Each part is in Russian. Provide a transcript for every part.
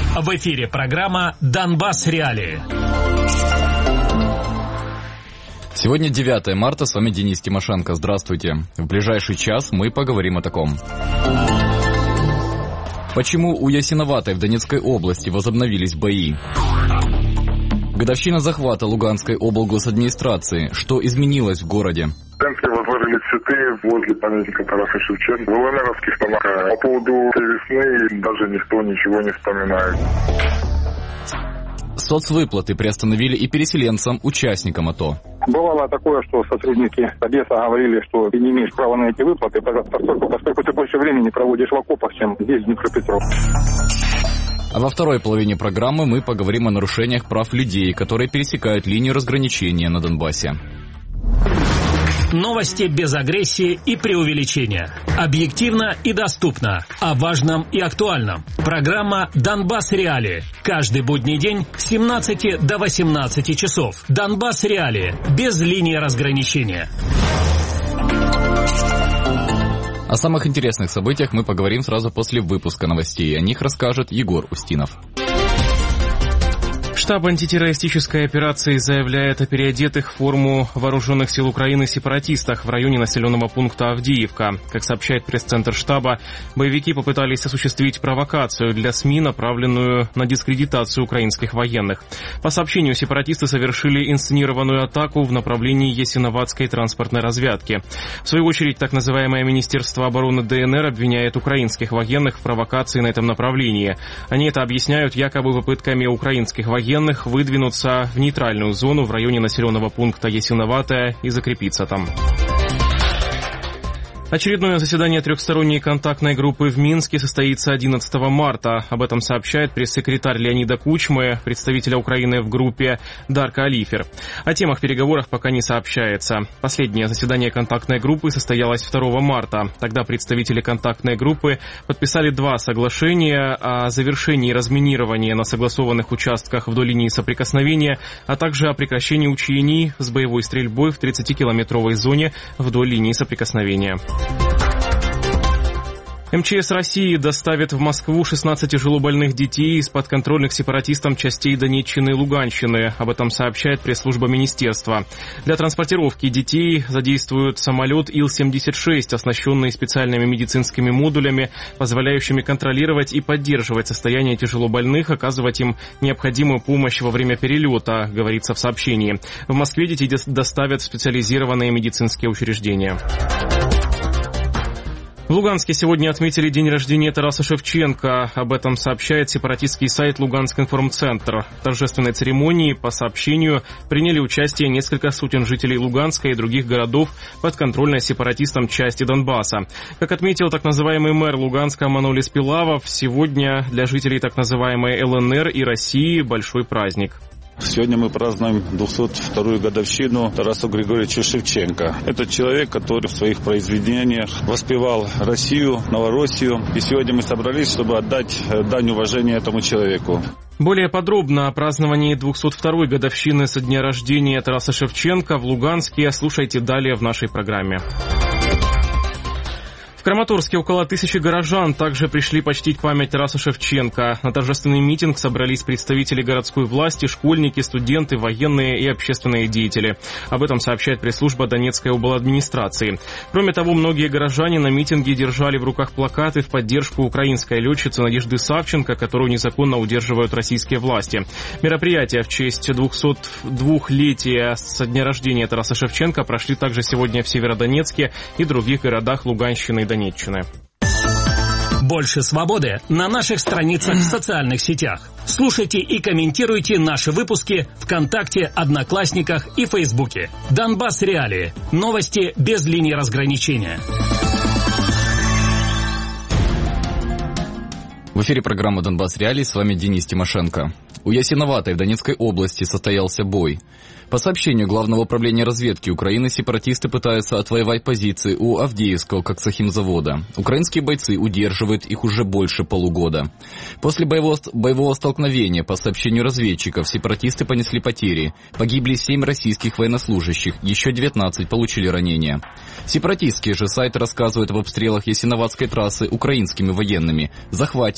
В эфире программа «Донбасс. Реалии». Сегодня 9 марта, с вами Денис Тимошенко. Здравствуйте. В ближайший час мы поговорим о таком. Почему у Ясиноватой в Донецкой области возобновились бои? Годовщина захвата Луганской облгосадминистрации. Что изменилось в городе? В центре возложили цветы возле памятника Тараса Шевченко. В ЛНРовских домах. По поводу этой весны даже никто ничего не вспоминает. Соцвыплаты приостановили и переселенцам, участникам АТО. Бывало такое, что сотрудники Одессы говорили, что ты не имеешь права на эти выплаты, поскольку ты больше времени проводишь в окопах, чем здесь, в Днепропетровске. А во второй половине программы мы поговорим о нарушениях прав людей, которые пересекают линию разграничения на Донбассе. Новости без агрессии и преувеличения. Объективно и доступно. О важном и актуальном. Программа «Донбасс. Реалии». Каждый будний день с 17 до 18 часов. «Донбасс. Реалии». Без линии разграничения. О самых интересных событиях мы поговорим сразу после выпуска новостей. О них расскажет Егор Устинов. Штаб антитеррористической операции заявляет о переодетых в форму вооруженных сил Украины сепаратистах в районе населенного пункта Авдеевка. Как сообщает пресс-центр штаба, боевики попытались осуществить провокацию для СМИ, направленную на дискредитацию украинских военных. По сообщению, сепаратисты совершили инсценированную атаку в направлении Ясиноватской транспортной развязки. В свою очередь, так называемое Министерство обороны ДНР обвиняет украинских военных в провокации на этом направлении. Они это объясняют якобы попытками украинских военных выдвинуться в нейтральную зону в районе населенного пункта Ясиноватая и закрепиться там. Очередное заседание трехсторонней контактной группы в Минске состоится 11 марта. Об этом сообщает пресс-секретарь Леонида Кучмы, представителя Украины в группе Дарка Алифер. О темах переговоров пока не сообщается. Последнее заседание контактной группы состоялось 2 марта. Тогда представители контактной группы подписали 2 соглашения о завершении разминирования на согласованных участках вдоль линии соприкосновения, а также о прекращении учений с боевой стрельбой в 30-километровой зоне вдоль линии соприкосновения. МЧС России доставит в Москву 16 тяжелобольных детей из подконтрольных сепаратистам частей Донеччины и Луганщины. Об этом сообщает пресс-служба министерства. Для транспортировки детей задействуют самолет Ил-76, оснащенный специальными медицинскими модулями, позволяющими контролировать и поддерживать состояние тяжелобольных, оказывать им необходимую помощь во время перелета, говорится в сообщении. В Москве детей доставят в специализированные медицинские учреждения. В Луганске сегодня отметили день рождения Тараса Шевченко. Об этом сообщает сепаратистский сайт Луганск-информцентр. В торжественной церемонии, по сообщению, приняли участие несколько сотен жителей Луганска и других городов подконтрольной сепаратистам части Донбасса. Как отметил так называемый мэр Луганска Манолис Пилавов, сегодня для жителей так называемой ЛНР и России большой праздник. Сегодня мы празднуем 202-ю годовщину Тараса Григорьевича Шевченко. Это человек, который в своих произведениях воспевал Россию, Новороссию. И сегодня мы собрались, чтобы отдать дань уважения этому человеку. Более подробно о праздновании 202-й годовщины со дня рождения Тараса Шевченко в Луганске слушайте далее в нашей программе. В Краматорске около 1000 горожан также пришли почтить память Тараса Шевченко. На торжественный митинг собрались представители городской власти, школьники, студенты, военные и общественные деятели. Об этом сообщает пресс-служба Донецкой обладминистрации. Кроме того, многие горожане на митинге держали в руках плакаты в поддержку украинской летчицы Надежды Савченко, которую незаконно удерживают российские власти. Мероприятия в честь 202-летия со дня рождения Тараса Шевченко прошли также сегодня в Северодонецке и других городах Луганщины и Донеччины. Больше свободы на наших страницах в социальных сетях. Слушайте и комментируйте наши выпуски ВКонтакте, Одноклассниках и Фейсбуке. Донбасс. Реалии. Новости без линии разграничения. В эфире программа «Донбасс. Реалии». С вами Денис Тимошенко. У Ясиноватой в Донецкой области состоялся бой. По сообщению Главного управления разведки Украины, сепаратисты пытаются отвоевать позиции у Авдеевского коксохимзавода. Украинские бойцы удерживают их уже больше полугода. После боевого столкновения, по сообщению разведчиков, сепаратисты понесли потери. Погибли 7 российских военнослужащих, еще 19 получили ранения. Сепаратистские же сайты рассказывают об обстрелах Ясиноватской трассы украинскими военными, захвате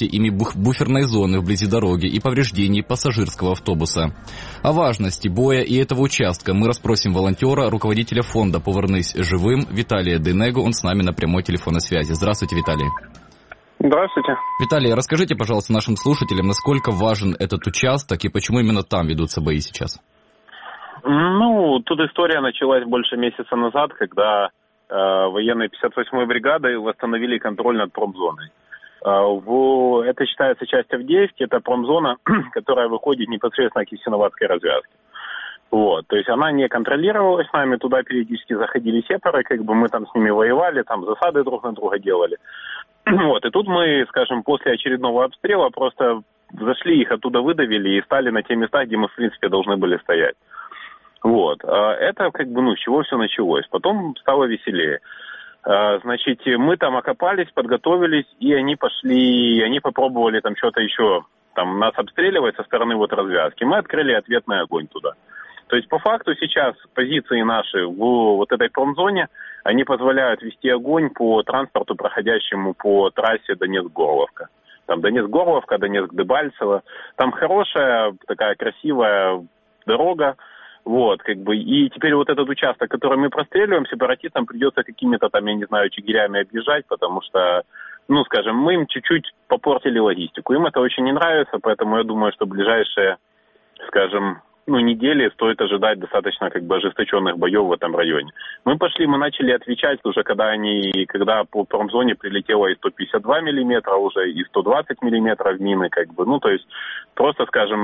ими буферной зоны вблизи дороги и повреждений пассажирского автобуса. О важности боя и этого участка мы расспросим волонтера, руководителя фонда «Повернись живым» Виталия Денегу. Он с нами на прямой телефонной связи. Здравствуйте, Виталий. Здравствуйте. Виталий, расскажите, пожалуйста, нашим слушателям, насколько важен этот участок и почему именно там ведутся бои сейчас? Тут история началась больше месяца назад, когда военные 58-й бригады восстановили контроль над промзоной. Это считается часть Авдеевки, это промзона, которая выходит непосредственно к Ясиноватской развязке. То есть она не контролировалась нами, туда периодически заходили сепары, мы там с ними воевали, там засады друг на друга делали. И тут мы, скажем, после очередного обстрела просто зашли, их оттуда выдавили и стали на те места, где мы, в принципе, должны были стоять. Это с чего все началось. Потом стало веселее. Значит, мы там окопались, подготовились, и они попробовали там что-то еще, нас обстреливать со стороны развязки. Мы открыли ответный огонь туда. То есть, по факту, сейчас позиции наши в этой промзоне, они позволяют вести огонь по транспорту, проходящему по трассе Донецк-Горловка. Там Донецк-Горловка, Донецк-Дебальцево. Там хорошая, такая красивая дорога. И теперь этот участок, который мы простреливаем, сепаратистам придется какими-то чигирями объезжать, потому что, мы им чуть-чуть попортили логистику. Им это очень не нравится, поэтому я думаю, что ближайшие, недели стоит ожидать достаточно ожесточенных боев в этом районе. Мы начали отвечать уже, когда по промзоне прилетело и 152 миллиметра уже, и 120 миллиметров мины, то есть просто,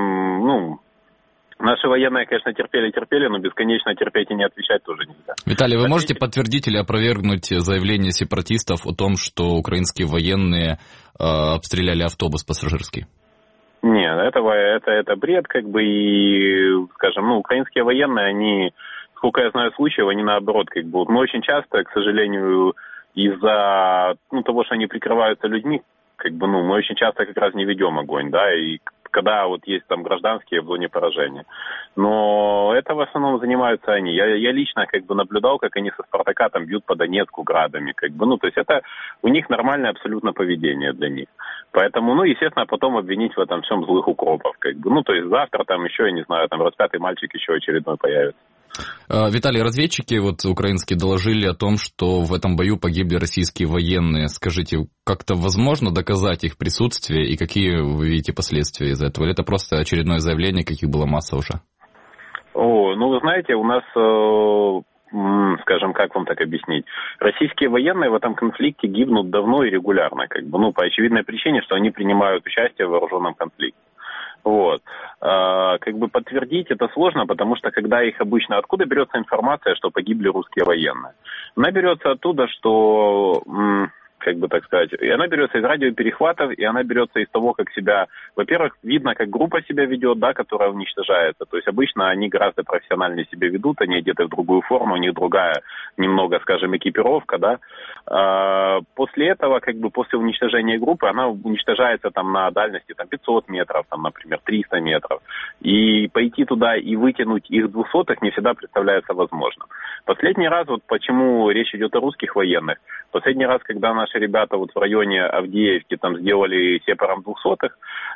наши военные, конечно, терпели, но бесконечно терпеть и не отвечать тоже нельзя. Виталий, вы можете подтвердить или опровергнуть заявление сепаратистов о том, что украинские военные обстреляли автобус пассажирский? Нет, это бред, и, украинские военные, они, сколько я знаю случаев, они наоборот, мы очень часто, к сожалению, из-за того, что они прикрываются людьми, мы очень часто как раз не ведем огонь, и когда есть гражданские в зоне поражения. Но это в основном занимаются они. Я лично наблюдал, как они со «Спартака» бьют по Донецку градами. То есть это у них нормальное абсолютно поведение для них. Поэтому, естественно, потом обвинить в этом всем злых укропов. То есть завтра еще, я не знаю, распятый мальчик еще очередной появится. Виталий, разведчики украинские доложили о том, что в этом бою погибли российские военные. Скажите, как-то возможно доказать их присутствие и какие вы видите последствия из этого? Или это просто очередное заявление, каких было масса уже? Вы знаете, у нас, как вам так объяснить, российские военные в этом конфликте гибнут давно и регулярно, по очевидной причине, что они принимают участие в вооруженном конфликте. Подтвердить это сложно, потому что когда их обычно... Откуда берется информация, что погибли русские военные? Она берется оттуда, что... и она берется из радиоперехватов, и она берется из того, как себя... Во-первых, видно, как группа себя ведет, которая уничтожается. То есть обычно они гораздо профессиональнее себя ведут, они одеты в другую форму, у них другая немного, экипировка, После этого, после уничтожения группы, она уничтожается на дальности 500 метров, например, 300 метров. И пойти туда и вытянуть их 200-х не всегда представляется возможным. Последний раз, почему речь идет о русских военных, последний раз, когда наши ребята в районе Авдеевки сделали сепаром 200-х,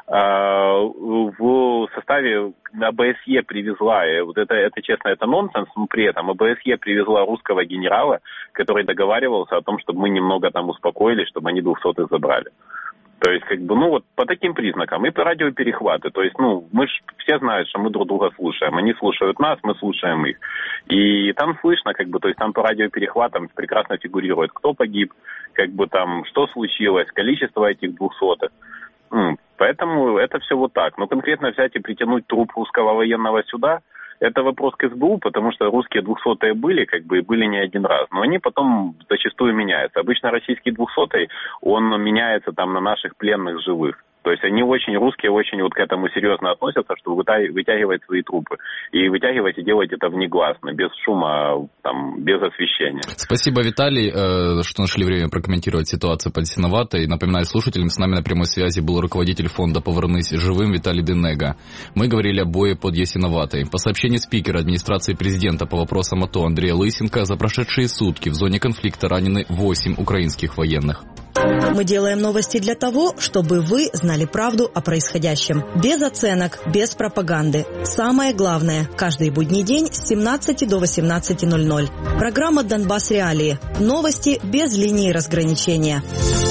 в составе ОБСЕ привезла, это честно, это нонсенс, но при этом ОБСЕ привезла русского генерала, который договаривался о том, чтобы мы немного успокоились, чтобы они 200-х забрали. То есть, по таким признакам. И по радиоперехваты. То есть, мы все знают, что мы друг друга слушаем. Они слушают нас, мы слушаем их. И там слышно, то есть, там по радиоперехватам прекрасно фигурирует, кто погиб, что случилось, количество этих 200-х. Поэтому это все так. Но конкретно взять и притянуть труп русского военного сюда, это вопрос к СБУ, потому что русские 200-е были, и были не один раз. Но они потом зачастую меняются. Обычно российский 200-й, он меняется на наших пленных живых. То есть они русские очень к этому серьезно относятся, что вытягивать свои трупы. И вытягивать и делать это внегласно, без шума, без освещения. Спасибо, Виталий, что нашли время прокомментировать ситуацию под Ясиноватой. Напоминаю слушателям, с нами на прямой связи был руководитель фонда «Повернись живым» Виталий Денега. Мы говорили о бое под Ясиноватой. По сообщению спикера администрации президента по вопросам АТО Андрея Лысенко, за прошедшие сутки в зоне конфликта ранены 8 украинских военных. Мы делаем новости для того, чтобы вы знали правду о происходящем. Без оценок, без пропаганды. Самое главное, каждый будний день с 17 до 18:00. Программа «Донбасс Реалии». Новости без линии разграничения.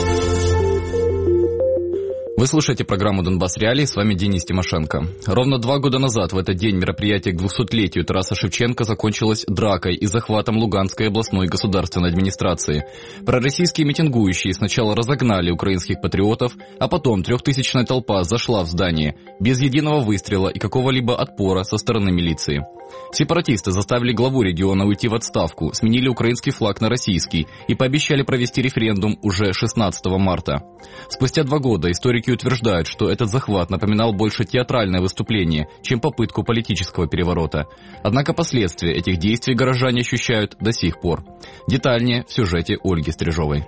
Вы слушаете программу «Донбасс Реалии», с вами Денис Тимошенко. Ровно 2 года назад в этот день мероприятие к 200-летию Тараса Шевченко закончилось дракой и захватом Луганской областной государственной администрации. Пророссийские митингующие сначала разогнали украинских патриотов, а потом 3000-я толпа зашла в здание без единого выстрела и какого-либо отпора со стороны милиции. Сепаратисты заставили главу региона уйти в отставку, сменили украинский флаг на российский и пообещали провести референдум уже 16 марта. Спустя 2 года историки утверждают, что этот захват напоминал больше театральное выступление, чем попытку политического переворота. Однако последствия этих действий горожане ощущают до сих пор. Детальнее в сюжете Ольги Стрижовой.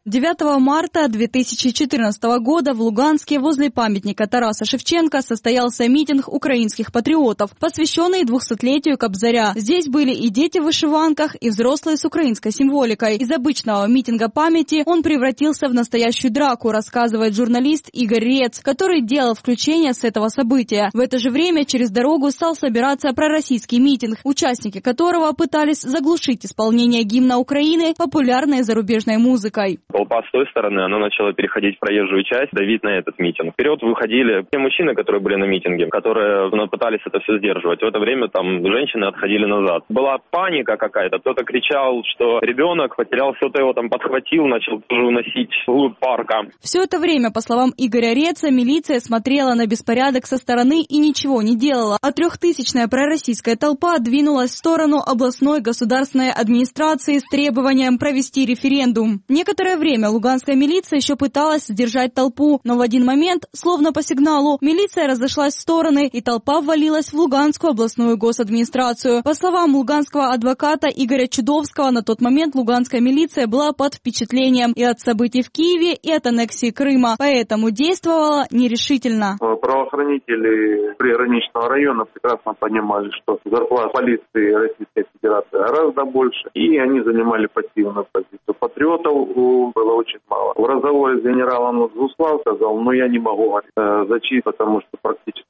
9 марта 2014 года в Луганске возле памятника Тараса Шевченко состоялся митинг украинских патриотов, посвященный 200-летию Кобзаря. Здесь были и дети в вышиванках, и взрослые с украинской символикой. Из обычного митинга памяти он превратился в настоящую драку, рассказывает журналист Игорь Рец, который делал включение с этого события. В это же время через дорогу стал собираться пророссийский митинг, участники которого пытались заглушить исполнение гимна Украины популярной зарубежной музыкой. Толпа с той стороны, она начала переходить в проезжую часть, давить на этот митинг. Вперед выходили те мужчины, которые были на митинге, которые пытались это все сдерживать. В это время там женщины отходили назад. Была паника какая-то. Кто-то кричал, что ребенок потерял, кто-то его там подхватил, начал тоже уносить вглубь парка. Все это время, по словам Игоря Реца, милиция смотрела на беспорядок со стороны и ничего не делала. А 3000-я пророссийская толпа двинулась в сторону областной государственной администрации с требованием провести референдум. Некоторое время луганская милиция еще пыталась сдержать толпу, но в один момент, словно по сигналу, милиция разошлась в стороны, и толпа ввалилась в Луганскую областную госадминистрацию. По словам луганского адвоката Игоря Чудовского, на тот момент луганская милиция была под впечатлением и от событий в Киеве, и от аннексии Крыма, поэтому действовала нерешительно. Правоохранители приграничного района прекрасно понимали, что зарплата полиции Российской Федерации гораздо больше, и они занимали пассивную позицию. Патриотов было очень мало. В разговоре с генералом Зуслав сказал, я не могу зачистить, потому что практически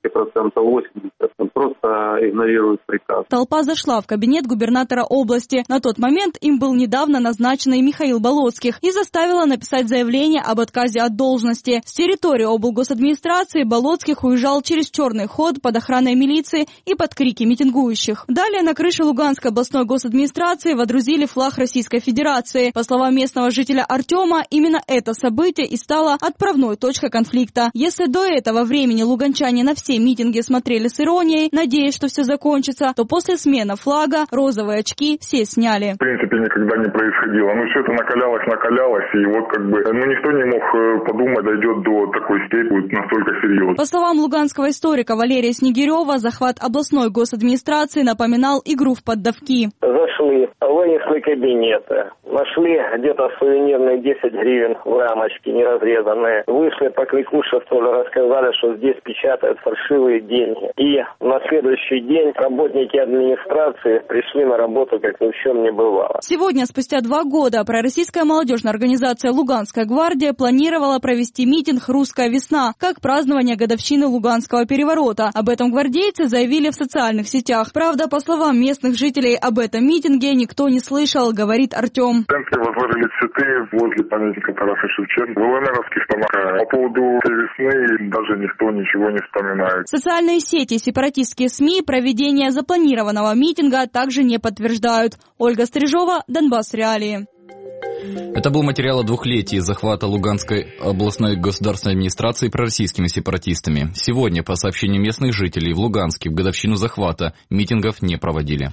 80% просто игнорируют приказ. Толпа зашла в кабинет губернатора области. На тот момент им был недавно назначенный Михаил Болоцких и заставила написать заявление об отказе от должности. С территории облгосадминистрации Болоцких уезжал через черный ход под охраной милиции и под крики митингующих. Далее на крыше Луганской областной госадминистрации водрузили флаг Российской Федерации. По словам местного жителя Артема, именно это событие и стало отправной точкой конфликта. Если до этого времени луганчане на все митинги смотрели с иронией, надеясь, что все закончится, то после смены флага розовые очки все сняли. В принципе, никогда не происходило. Все это накалялось, и никто не мог подумать, дойдет до такой степени, будет настолько серьезно. По словам луганского историка Валерия Снегирева, захват областной госадминистрации напоминал игру в поддавки. Зашли, вынесли кабинеты, нашли где-то сувенирные 10 гривен в рамочке неразрезанные. Вышли по кликушеству, рассказали, что здесь печатают фальшивые деньги. И на следующий день работники администрации пришли на работу, как ни в чем не бывало. Сегодня, спустя 2 года, пророссийская молодежная организация «Луганская гвардия» планировала провести митинг «Русская весна» как празднование годовщины Луганского переворота. Об этом гвардейцы заявили в социальных сетях. Правда, по словам местных жителей, об этом митинге никто не слышал, говорит Артем. В центре возложили цветы возле памятника Тараса Шевченко. В ЛНРовских тонах. По поводу весны даже никто ничего не вспоминает. Социальные сети, сепаратистские СМИ проведение запланированного митинга также не подтверждают. Ольга Стрижова, Донбасс Реалии. Это был материал о 2-летии захвата Луганской областной государственной администрации пророссийскими сепаратистами. Сегодня, по сообщению местных жителей, в Луганске в годовщину захвата митингов не проводили.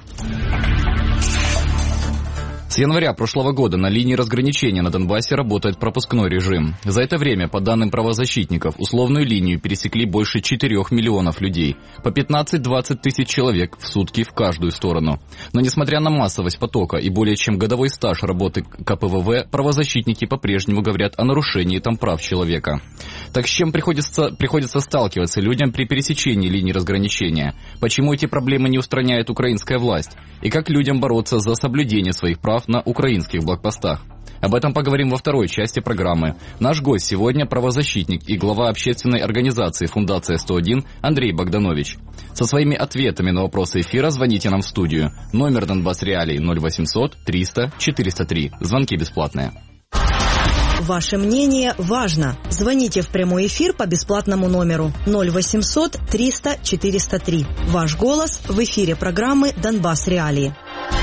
С января прошлого года на линии разграничения на Донбассе работает пропускной режим. За это время, по данным правозащитников, условную линию пересекли больше 4 миллионов людей. По 15-20 тысяч человек в сутки в каждую сторону. Но несмотря на массовость потока и более чем годовой стаж работы КПВВ, правозащитники по-прежнему говорят о нарушении там прав человека. Так с чем приходится сталкиваться людям при пересечении линии разграничения? Почему эти проблемы не устраняет украинская власть? И как людям бороться за соблюдение своих прав на украинских блокпостах? Об этом поговорим во второй части программы. Наш гость сегодня правозащитник и глава общественной организации «Фундация 101» Андрей Богданович. Со своими ответами на вопросы эфира звоните нам в студию. Номер Донбасс Реалий 0800 300 403. Звонки бесплатные. Ваше мнение важно. Звоните в прямой эфир по бесплатному номеру 0800 300 403. Ваш голос в эфире программы «Донбасс Реалии».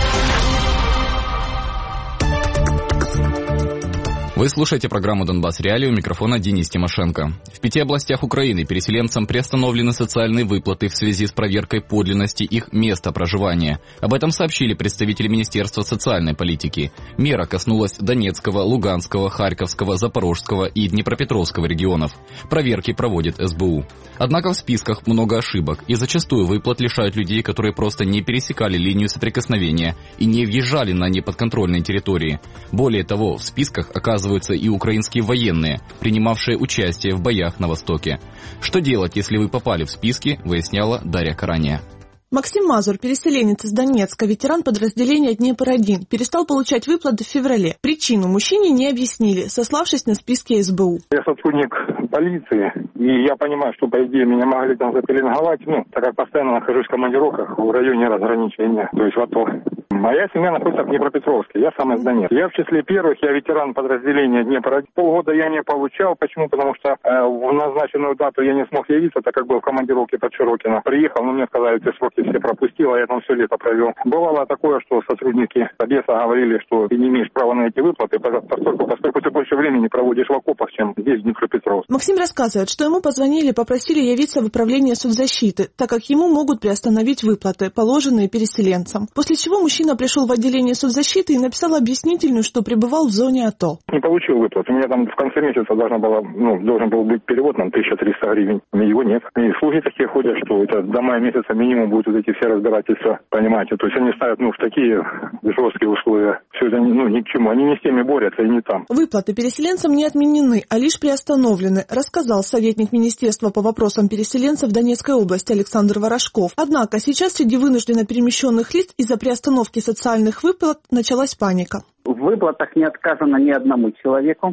Вы слушаете программу «Донбасс Реалии», у микрофона Денис Тимошенко. В 5 областях Украины переселенцам приостановлены социальные выплаты в связи с проверкой подлинности их места проживания. Об этом сообщили представители Министерства социальной политики. Мера коснулась Донецкого, Луганского, Харьковского, Запорожского и Днепропетровского регионов. Проверки проводит СБУ. Однако в списках много ошибок, и зачастую выплат лишают людей, которые просто не пересекали линию соприкосновения и не въезжали на неподконтрольные территории. Более того, в списках оказываются и украинские военные, принимавшие участие в боях на Востоке. Что делать, если вы попали в списки, выясняла Дарья Карания. Максим Мазур, переселенец из Донецка, ветеран подразделения Днепр-1, перестал получать выплаты в феврале. Причину мужчине не объяснили, сославшись на списки СБУ. Я сотрудник полиции, и я понимаю, что, по идее, меня могли там запеленговать, так как постоянно нахожусь в командировках в районе разграничения, то есть в АТО. Моя семья находится в Днепропетровске, я сам из Донецка. Я в числе первых, я ветеран подразделения Днепр-1. Полгода я не получал, почему? Потому что в назначенную дату я не смог явиться, так как был в командировке под Широкино. Приехал, но мне сказали, ты сроки все пропустил, а я там все лето провел. Бывало такое, что сотрудники Одесса говорили, что ты не имеешь права на эти выплаты, поскольку ты больше времени проводишь в окопах, чем здесь, в Днепропетровске. Максим рассказывает, что ему позвонили и попросили явиться в управление соцзащиты, так как ему могут приостановить выплаты, положенные переселенцам. После чего мужчина пришел в отделение соцзащиты и написал объяснительную, что пребывал в зоне АТО. Не получил выплат. У меня там в конце месяца должен был быть перевод на 1300 гривен. Его нет. И слухи такие ходят, что это до мая месяца минимум будут вот эти все разбирательства, понимаете. То есть они ставят в такие жесткие условия. Все это ни к чему. Они не с теми борются и не там. Выплаты переселенцам не отменены, а лишь приостановлены, рассказал советник Министерства по вопросам переселенцев Донецкой области Александр Ворошков. Однако сейчас среди вынужденно перемещенных лиц из-за приостановки социальных выплат началась паника. В выплатах не отказано ни одному человеку.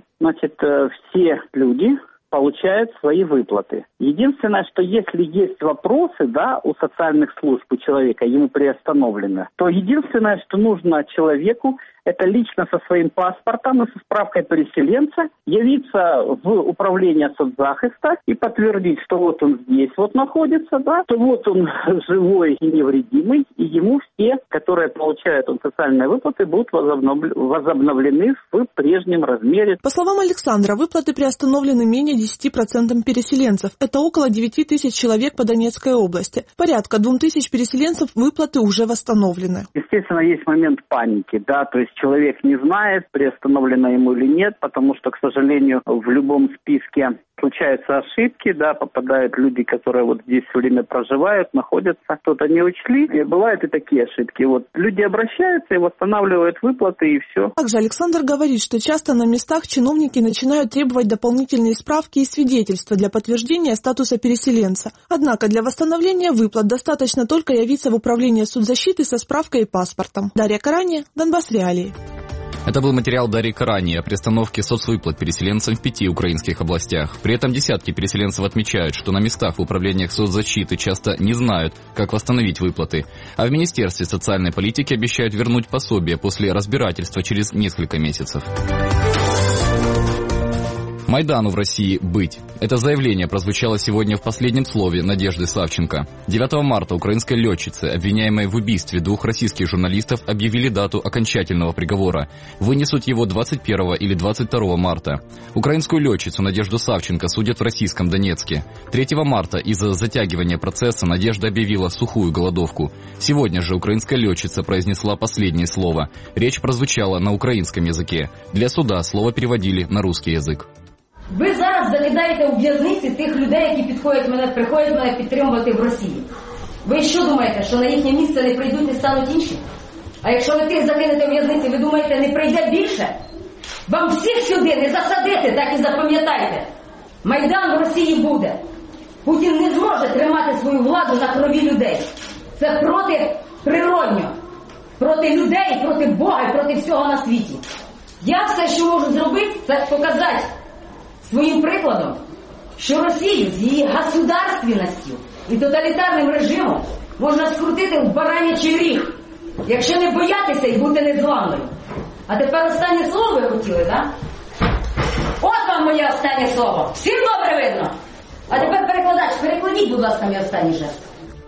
Все люди получают свои выплаты. Единственное, что если есть вопросы, у социальных служб у человека, ему приостановлено, то единственное, что нужно человеку, это лично со своим паспортом и со справкой переселенца явиться в управление соцзахиста и подтвердить, что вот он здесь находится, что вот он живой и невредимый, и ему все, которые получают социальные выплаты, будут возобновлены в прежнем размере. По словам Александра, выплаты приостановлены менее 10% переселенцев. Это около 9 тысяч человек по Донецкой области. Порядка 2 тысяч переселенцев выплаты уже восстановлены. Естественно, есть момент паники, то есть человек не знает, приостановлено ему или нет, потому что, к сожалению, в любом списке случаются ошибки, попадают люди, которые здесь все время проживают, находятся, что-то не учли. И бывают и такие ошибки. Люди обращаются и восстанавливают выплаты, и все. Также Александр говорит, что часто на местах чиновники начинают требовать дополнительные справки и свидетельства для подтверждения статуса переселенца. Однако для восстановления выплат достаточно только явиться в управление соцзащиты со справкой и паспортом. Дарья Карания, Донбасс Реалии. Это был материал Дарьи Карани о приостановке соцвыплат переселенцам в 5 украинских областях. При этом десятки переселенцев отмечают, что на местах в управлениях соцзащиты часто не знают, как восстановить выплаты. А в Министерстве социальной политики обещают вернуть пособие после разбирательства через несколько месяцев. Майдану в России быть. Это заявление прозвучало сегодня в последнем слове Надежды Савченко. 9 марта украинской летчице, обвиняемой в убийстве 2 российских журналистов, объявили дату окончательного приговора. Вынесут его 21 или 22 марта. Украинскую летчицу Надежду Савченко судят в российском Донецке. 3 марта из-за затягивания процесса Надежда объявила сухую голодовку. Сегодня же украинская летчица произнесла последнее слово. Речь прозвучала на украинском языке. Для суда слово переводили на русский язык. Ви зараз закидаєте у в'язниці тих людей, які приходять мене підтримувати в Росії. Ви що думаєте, що на їхнє місце не прийдуть і стануть інші? А якщо ви тих закинете у в'язниці, ви думаєте, не прийде більше? Вам всіх сюди не засадити, так і запам'ятайте. Майдан в Росії буде. Путін не зможе тримати свою владу на крові людей. Це природньо. Проти людей, проти Бога і проти всього на світі. Я все, що можу зробити, це показати своїм прикладом, що Росію з її государственністю і тоталітарним режимом можна скрутити в баранячий ріг, якщо не боятися і бути незламною. А тепер останнє слово ви хотіли, так? От вам моє останнє слово. Всім добре видно? А тепер перекладач, перекладіть, будь ласка, мій останній жест.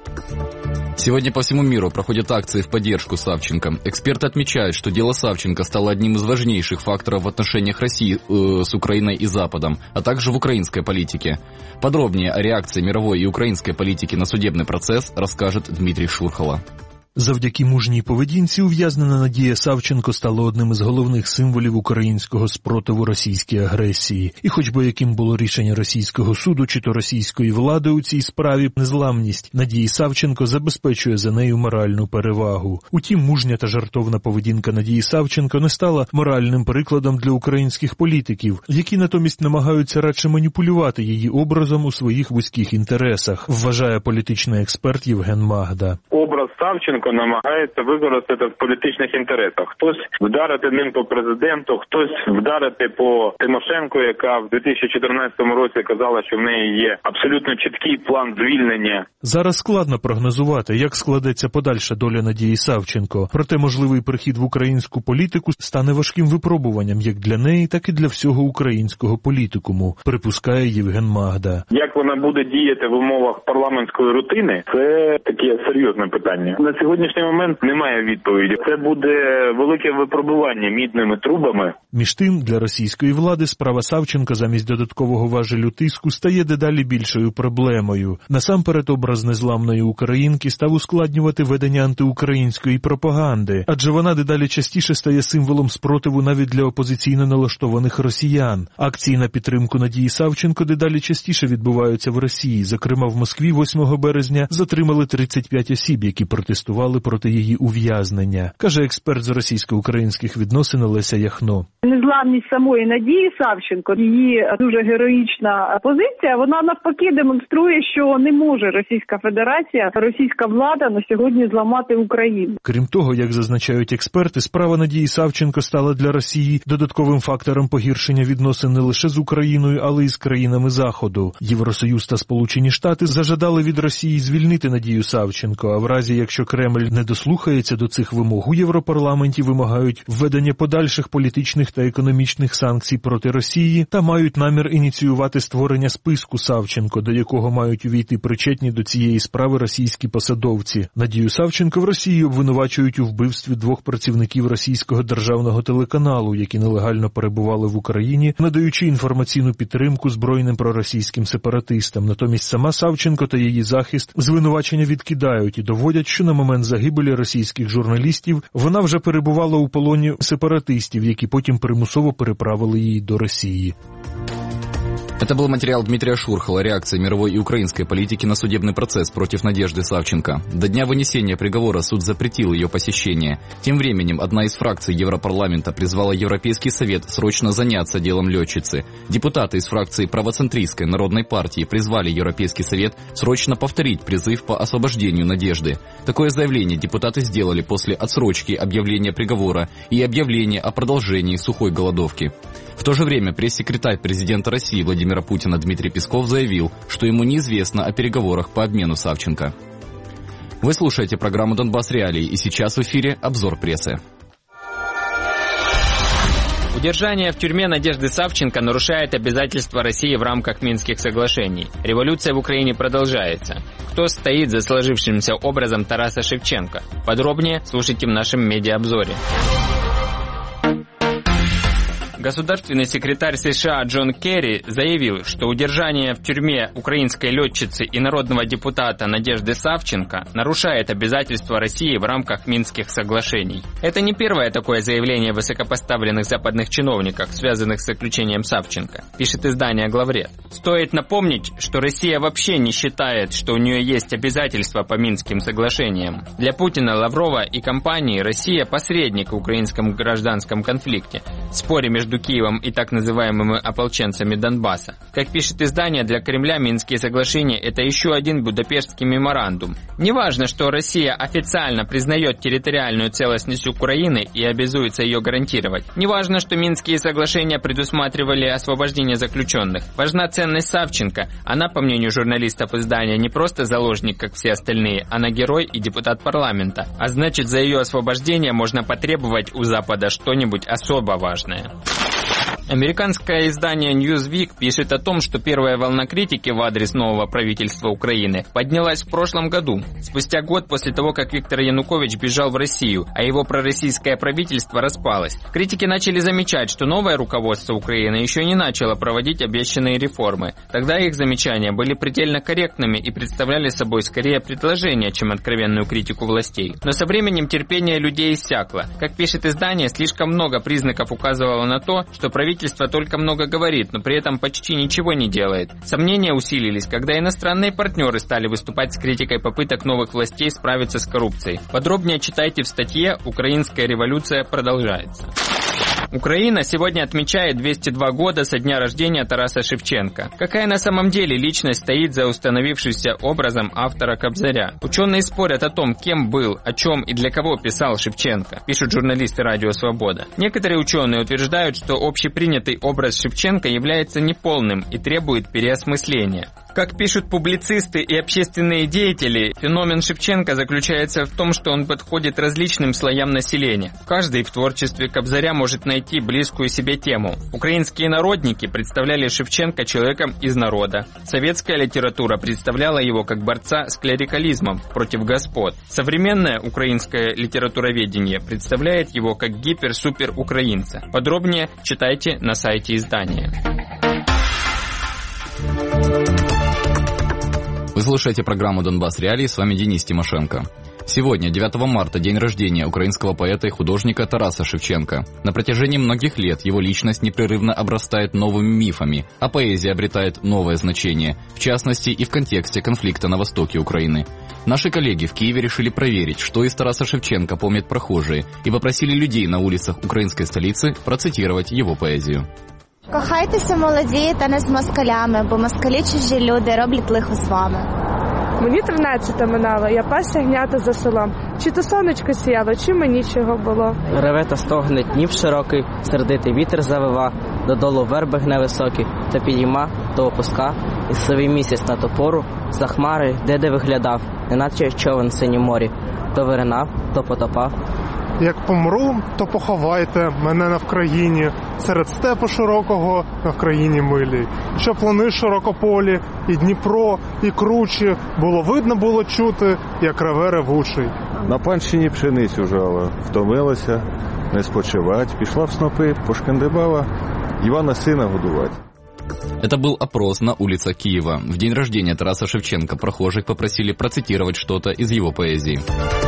Сегодня по всему миру проходят акции в поддержку Савченко. Эксперты отмечают, что дело Савченко стало одним из важнейших факторов в отношениях России с Украиной и Западом, а также в украинской политике. Подробнее о реакции мировой и украинской политики на судебный процесс расскажет Дмитрий Шурхало. Завдяки мужній поведінці ув'язнена Надія Савченко стала одним із головних символів українського спротиву російській агресії. І хоч би яким було рішення російського суду чи то російської влади у цій справі, незламність Надії Савченко забезпечує за нею моральну перевагу. Утім, мужня та жартовна поведінка Надії Савченко не стала моральним прикладом для українських політиків, які натомість намагаються радше маніпулювати її образом у своїх вузьких інтересах, вважає політичний експерт Євген Магда. Образ Савченко намагається використати в політичних інтересах. Хтось вдарити ним по президенту, хтось вдарити по Тимошенко, яка в 2014 році казала, що в неї є абсолютно чіткий план звільнення. Зараз складно прогнозувати, як складеться подальша доля Надії Савченко. Проте можливий прихід в українську політику стане важким випробуванням як для неї, так і для всього українського політикуму, припускає Євген Магда. Як вона буде діяти в умовах парламентської рутини, це таке серйозне питання. На сьогоднішній момент немає відповіді. Це буде велике випробування мідними трубами. Між тим, для російської влади справа Савченка замість додаткового важелю тиску стає дедалі більшою проблемою. Насамперед, образ незламної українки став ускладнювати ведення антиукраїнської пропаганди, адже вона дедалі частіше стає символом спротиву навіть для опозиційно налаштованих росіян. Акції на підтримку Надії Савченко дедалі частіше відбуваються в Росії. Зокрема, в Москві 8 березня затримали 35 осіб, які протестували проти її ув'язнення, каже експерт з російсько-українських відносин Олеся Яхно. Незламність самої Надії Савченко, її дуже героїчна позиція, вона навпаки демонструє, що не може Російська Федерація, російська влада на сьогодні зламати Україну. Крім того, як зазначають експерти, справа Надії Савченко стала для Росії додатковим фактором погіршення відносин не лише з Україною, але й з країнами Заходу. Євросоюз та Сполучені Штати зажадали від Росії звільнити Надію Савченко, а в разі, якщо Кремль не дослухається до цих вимог, у Європарламенті вимагають введення подальших політичних та економічних санкцій проти Росії та мають намір ініціювати створення списку Савченко, до якого мають увійти причетні до цієї справи російські посадовці. Надію Савченко в Росії обвинувачують у вбивстві 2 працівників російського державного телеканалу, які нелегально перебували в Україні, надаючи інформаційну підтримку збройним проросійським сепаратистам. Натомість сама Савченко та її захист звинувачення відкидають і доводять, що на момент загибелі російських журналістів вона вже перебувала у полоні сепаратистів, які потім примусово переправили її до Росії. Это был материал Дмитрия Шурхала «Реакция мировой и украинской политики на судебный процесс против Надежды Савченко». До дня вынесения приговора суд запретил ее посещение. Тем временем одна из фракций Европарламента призвала Европейский совет срочно заняться делом летчицы. Депутаты из фракции правоцентристской Народной партии призвали Европейский совет срочно повторить призыв по освобождению Надежды. Такое заявление депутаты сделали после отсрочки объявления приговора и объявления о продолжении сухой голодовки. В то же время пресс-секретарь президента России Владимира Путина Дмитрий Песков заявил, что ему неизвестно о переговорах по обмену Савченко. Вы слушаете программу «Донбасс Реалии», и сейчас в эфире обзор прессы. Удержание в тюрьме Надежды Савченко нарушает обязательства России в рамках Минских соглашений. Революция в Украине продолжается. Кто стоит за сложившимся образом Тараса Шевченко? Подробнее слушайте в нашем медиаобзоре. Государственный секретарь США Джон Керри заявил, что удержание в тюрьме украинской летчицы и народного депутата Надежды Савченко нарушает обязательства России в рамках Минских соглашений. Это не первое такое заявление высокопоставленных западных чиновников, связанных с заключением Савченко, пишет издание «Главред». Стоит напомнить, что Россия вообще не считает, что у нее есть обязательства по Минским соглашениям. Для Путина, Лаврова и компании Россия посредник в украинском гражданском конфликте, споре между между Киевом и так называемыми ополченцами Донбасса. Как пишет издание, для Кремля Минские соглашения – это еще один Будапештский меморандум. Неважно, что Россия официально признает территориальную целостность Украины и обязуется ее гарантировать. Неважно, что Минские соглашения предусматривали освобождение заключенных. Важна ценность Савченко. Она, по мнению журналистов издания, не просто заложник, как все остальные, она герой и депутат парламента. А значит, за ее освобождение можно потребовать у Запада что-нибудь особо важное. Американское издание Newsweek пишет о том, что первая волна критики в адрес нового правительства Украины поднялась в прошлом году, спустя год после того, как Виктор Янукович бежал в Россию, а его пророссийское правительство распалось. Критики начали замечать, что новое руководство Украины еще не начало проводить обещанные реформы. Тогда их замечания были предельно корректными и представляли собой скорее предложение, чем откровенную критику властей. Но со временем терпение людей иссякло. Как пишет издание, слишком много признаков указывало на то, что правительство только много говорит, но при этом почти ничего не делает. Сомнения усилились, когда иностранные партнеры стали выступать с критикой попыток новых властей справиться с коррупцией. Подробнее читайте в статье «Украинская революция продолжается». Украина сегодня отмечает 202 года со дня рождения Тараса Шевченко. Какая на самом деле личность стоит за установившимся образом автора Кобзаря? Ученые спорят о том, кем был, о чем и для кого писал Шевченко, пишут журналисты «Радио Свобода». Некоторые ученые утверждают, что общепринятый образ Шевченко является неполным и требует переосмысления. Как пишут публицисты и общественные деятели, феномен Шевченко заключается в том, что он подходит различным слоям населения. Каждый в творчестве Кобзаря может найти близкую себе тему. Украинские народники представляли Шевченко человеком из народа. Советская литература представляла его как борца с клерикализмом против господ. Современное украинское литературоведение представляет его как гипер-супер-украинца. Подробнее читайте на сайте издания. Вы слушаете программу «Донбасс Реалии», с вами Денис Тимошенко. Сегодня, 9 марта, день рождения украинского поэта и художника Тараса Шевченко. На протяжении многих лет его личность непрерывно обрастает новыми мифами, а поэзия обретает новое значение, в частности и в контексте конфликта на востоке Украины. Наши коллеги в Киеве решили проверить, что из Тараса Шевченко помнят прохожие, и попросили людей на улицах украинской столицы процитировать его поэзию. Кохайтеся, молоді, та не з москалями, бо москалі чужі люди роблять лихо з вами. Мені 13 минало, я пасся гнята за селом. Чи то сонечко сіяло, чи мені чого було. Реве та стогне Дніп широкий, сердитий вітер завива, додолу верби гне високі, то підійма, то опуска, і сивий місяць на топору, за хмари де виглядав, неначе човен в синім морі, то виринав, то потопав. Як помру, то поховайте мене на Вкраїні, серед степу широкого на Вкраїні милій. Що плани широкополі, і Дніпро, і кручі, було видно, було чути, як реве ревучий. На панщині пшеницю жала, втомилася, не спочивать, пішла в снопи, пошкандибала, Івана сина годувати. Это был опрос на улицах Киева. В день рождения Тараса Шевченко прохожих попросили процитировать что-то из его поэзии.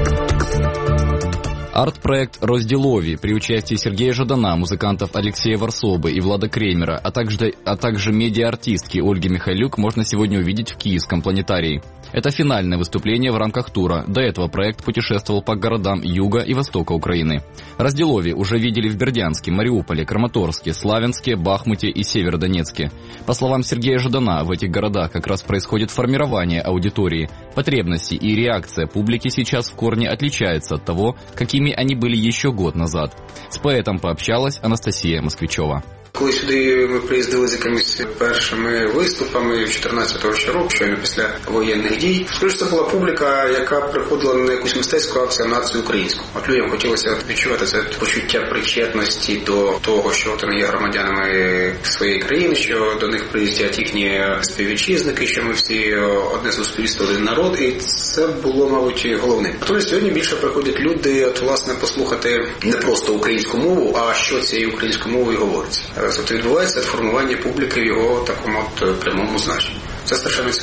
Арт-проект «Розділові» при участии Сергея Жадана, музыкантов Алексея Варсобы и Влада Кремера, а также медиа-артистки Ольги Михайлюк можно сегодня увидеть в Киевском планетарии. Это финальное выступление в рамках тура. До этого проект путешествовал по городам юга и востока Украины. «Розділові» уже видели в Бердянске, Мариуполе, Краматорске, Славянске, Бахмуте и Северодонецке. По словам Сергея Жадана, в этих городах как раз происходит формирование аудитории. Потребности и реакция публики сейчас в корне отличаются от того, какими они были еще год назад. С поэтом пообщалась Анастасия Москвичева. Коли сюди ми приїздили з якимись першими виступами 14-го року, щойно після воєнних дій, скажу, це була публіка, яка приходила на якусь мистецьку акцію націю українську. От людям хотілося відчувати це почуття причетності до того, що вони є громадянами своєї країни, що до них приїздять їхні співвітчизники, що ми всі одне суспільство, один народ, і це було, мабуть, головним. Тобто сьогодні більше приходять люди, от, власне, послухати не просто українську мову, а що цією українською мовою говориться. Тобто відбувається формування публіки в його такому прямому значенні. Це страшенно цікаво.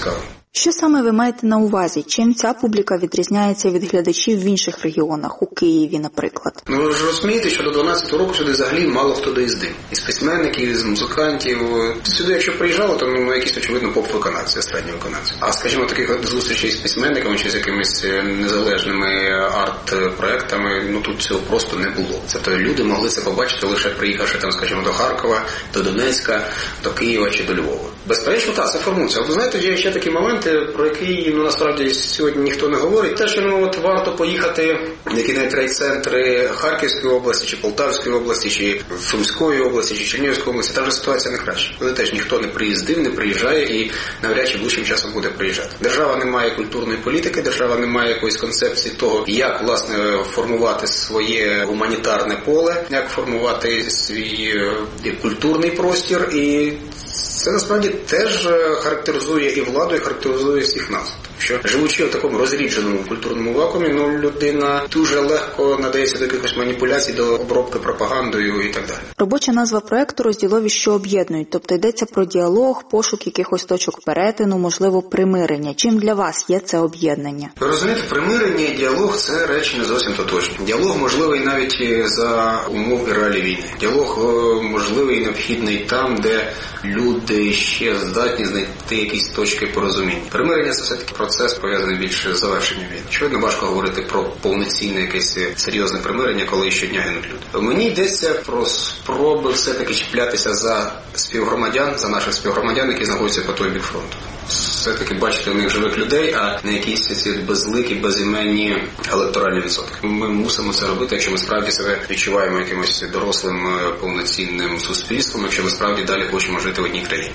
Що саме ви маєте на увазі? Чим ця публіка відрізняється від глядачів в інших регіонах, у Києві, наприклад? Ну, ви ж розумієте, що до 12-го року сюди взагалі мало хто доїздив. Із письменників, із музикантів. Сюди, якщо приїжджали, то якісь, очевидно, поп-виконавці, естрадні виконавці. А, скажімо, таких зустрічей з письменниками чи з якимись незалежними арт-проектами, тут цього просто не було. Тобто люди могли це побачити лише приїхавши там, скажімо, до Харкова, до Донецька, до Києва чи до Львова. Безперечно, так, це формується. Ви знаєте, є ще такі моменти, про які, насправді, сьогодні ніхто не говорить. Те, що, варто поїхати в який-небудь райцентри Харківської області, чи Полтавської області, чи Сумської області, чи Чернігівської області, там вже ситуація не краща. Вони теж ніхто не приїздив, не приїжджає і навряд чи ближчим часом буде приїжджати. Держава не має культурної політики, держава не має якоїсь концепції того, як, власне, формувати своє гуманітарне поле, як формувати свій культурний простір, і це насправді теж характеризує і владу, і характеризує всіх нас. Що, живучи в такому розрідженому культурному вакуумі, людина дуже легко надається до якихось маніпуляцій, до обробки пропагандою і так далі. Робоча назва проекту «Розділові, що об'єднують», тобто йдеться про діалог, пошук якихось точок перетину, можливо, примирення. Чим для вас є це об'єднання? Ви розумієте, примирення і діалог – це речі не зовсім тотожні. Діалог можливий навіть за умов і реалій війни. Діалог можливий і необхідний там, де люди ще здатні знайти якісь точки порозуміння. Примирення – це все-таки процес, пов'язаний більше з завершенням війни. Очевидно, важко говорити про повноцінне якесь серйозне примирення, коли щодня гинуть люди. Мені йдеться про спроби все-таки чіплятися за співгромадян, за наших співгромадян, які знаходяться по той бік фронту. Все-таки бачити в них живих людей, а не якісь ці безликі, безіменні електоральні відсотки. Ми мусимо це робити, якщо ми справді себе відчуваємо якимось дорослим, повноцінним суспільством, якщо ми справді далі хочемо жити в одній країні.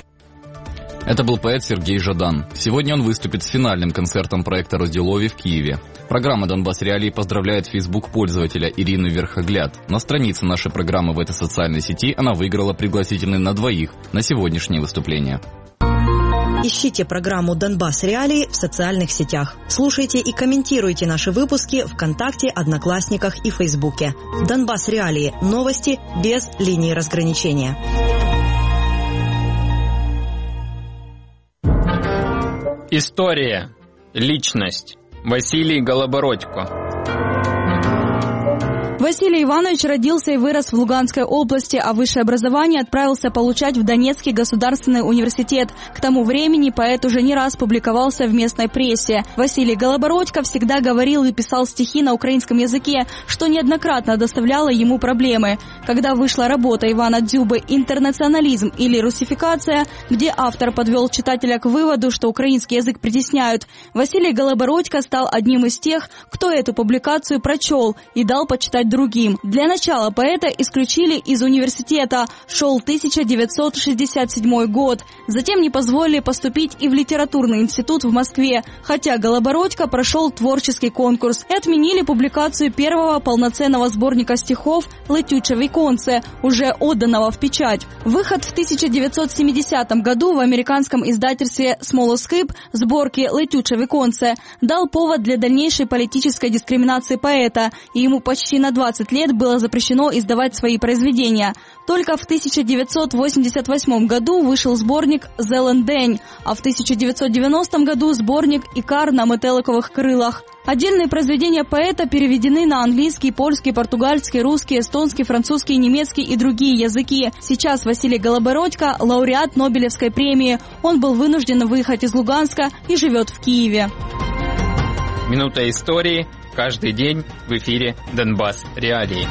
Это был поэт Сергей Жадан. Сегодня он выступит с финальным концертом проекта «Розділові» в Киеве. Программа «Донбасс Реалии» поздравляет Facebook-пользователя Ирину Верхогляд. На странице нашей программы в этой социальной сети она выиграла пригласительный на двоих на сегодняшнее выступление. Ищите программу «Донбасс Реалии» в социальных сетях. Слушайте и комментируйте наши выпуски ВКонтакте, Одноклассниках и Фейсбуке. «Донбасс Реалии» – новости без линии разграничения. История. Личность. Василий Голобородько. Василий Иванович родился и вырос в Луганской области, а высшее образование отправился получать в Донецкий государственный университет. К тому времени поэт уже не раз публиковался в местной прессе. Василий Голобородько всегда говорил и писал стихи на украинском языке, что неоднократно доставляло ему проблемы. Когда вышла работа Ивана Дзюбы «Интернационализм» или «Русификация», где автор подвел читателя к выводу, что украинский язык притесняют, Василий Голобородько стал одним из тех, кто эту публикацию прочел и дал почитать другим. Для начала поэта исключили из университета. Шел 1967 год. Затем не позволили поступить и в литературный институт в Москве, хотя Голобородько прошел творческий конкурс. И отменили публикацию первого полноценного сборника стихов «Летюче віконце», уже отданного в печать. Выход в 1970 году в американском издательстве «Смолоскип» сборки «Летюче віконце» дал повод для дальнейшей политической дискриминации поэта, и ему почти на 20 лет было запрещено издавать свои произведения. Только в 1988 году вышел сборник «Зелен день», а в 1990 году сборник «Икар на метеликовых крылах». Отдельные произведения поэта переведены на английский, польский, португальский, русский, эстонский, французский, немецкий и другие языки. Сейчас Василий Голобородько – лауреат Нобелевской премии. Он был вынужден выехать из Луганска и живет в Киеве. Минута истории. Каждый день в эфире «Донбасс Реалии».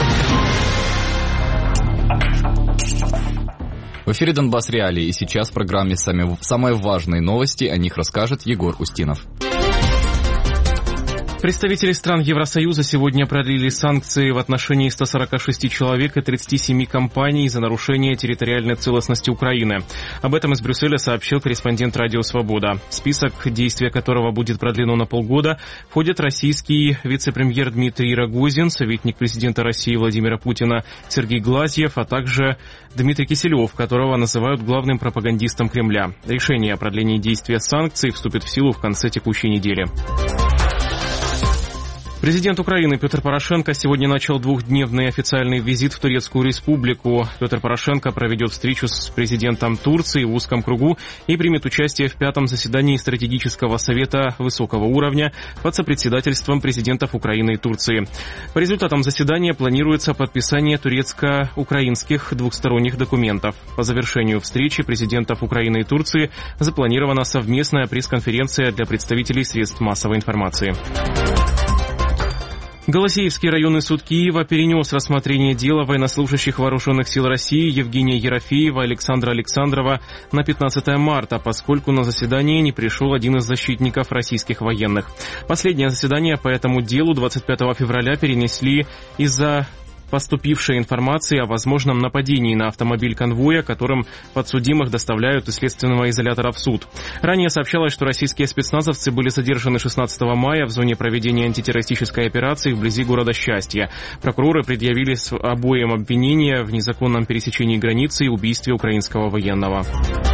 В эфире «Донбасс Реалии» и сейчас в программе самые важные новости, о них расскажет Егор Устинов. Представители стран Евросоюза сегодня продлили санкции в отношении 146 человек и 37 компаний за нарушение территориальной целостности Украины. Об этом из Брюсселя сообщил корреспондент «Радио Свобода». В список, действия которого будет продлено на полгода, входят российский вице-премьер Дмитрий Рогозин, советник президента России Владимира Путина Сергей Глазьев, а также Дмитрий Киселев, которого называют главным пропагандистом Кремля. Решение о продлении действия санкций вступит в силу в конце текущей недели. Президент Украины Петр Порошенко сегодня начал двухдневный официальный визит в Турецкую Республику. Петр Порошенко проведет встречу с президентом Турции в узком кругу и примет участие в 5-м заседании стратегического совета высокого уровня под сопредседательством президентов Украины и Турции. По результатам заседания планируется подписание турецко-украинских двухсторонних документов. По завершению встречи президентов Украины и Турции запланирована совместная пресс-конференция для представителей средств массовой информации. Голосеевский районный суд Киева перенес рассмотрение дела военнослужащих Вооруженных сил России Евгения Ерофеева и Александра Александрова на 15 марта, поскольку на заседание не пришел один из защитников российских военных. Последнее заседание по этому делу 25 февраля перенесли из-за поступившей информации о возможном нападении на автомобиль конвоя, которым подсудимых доставляют из следственного изолятора в суд. Ранее сообщалось, что российские спецназовцы были задержаны 16 мая в зоне проведения антитеррористической операции вблизи города Счастье. Прокуроры предъявили обоим обвинения в незаконном пересечении границы и убийстве украинского военного.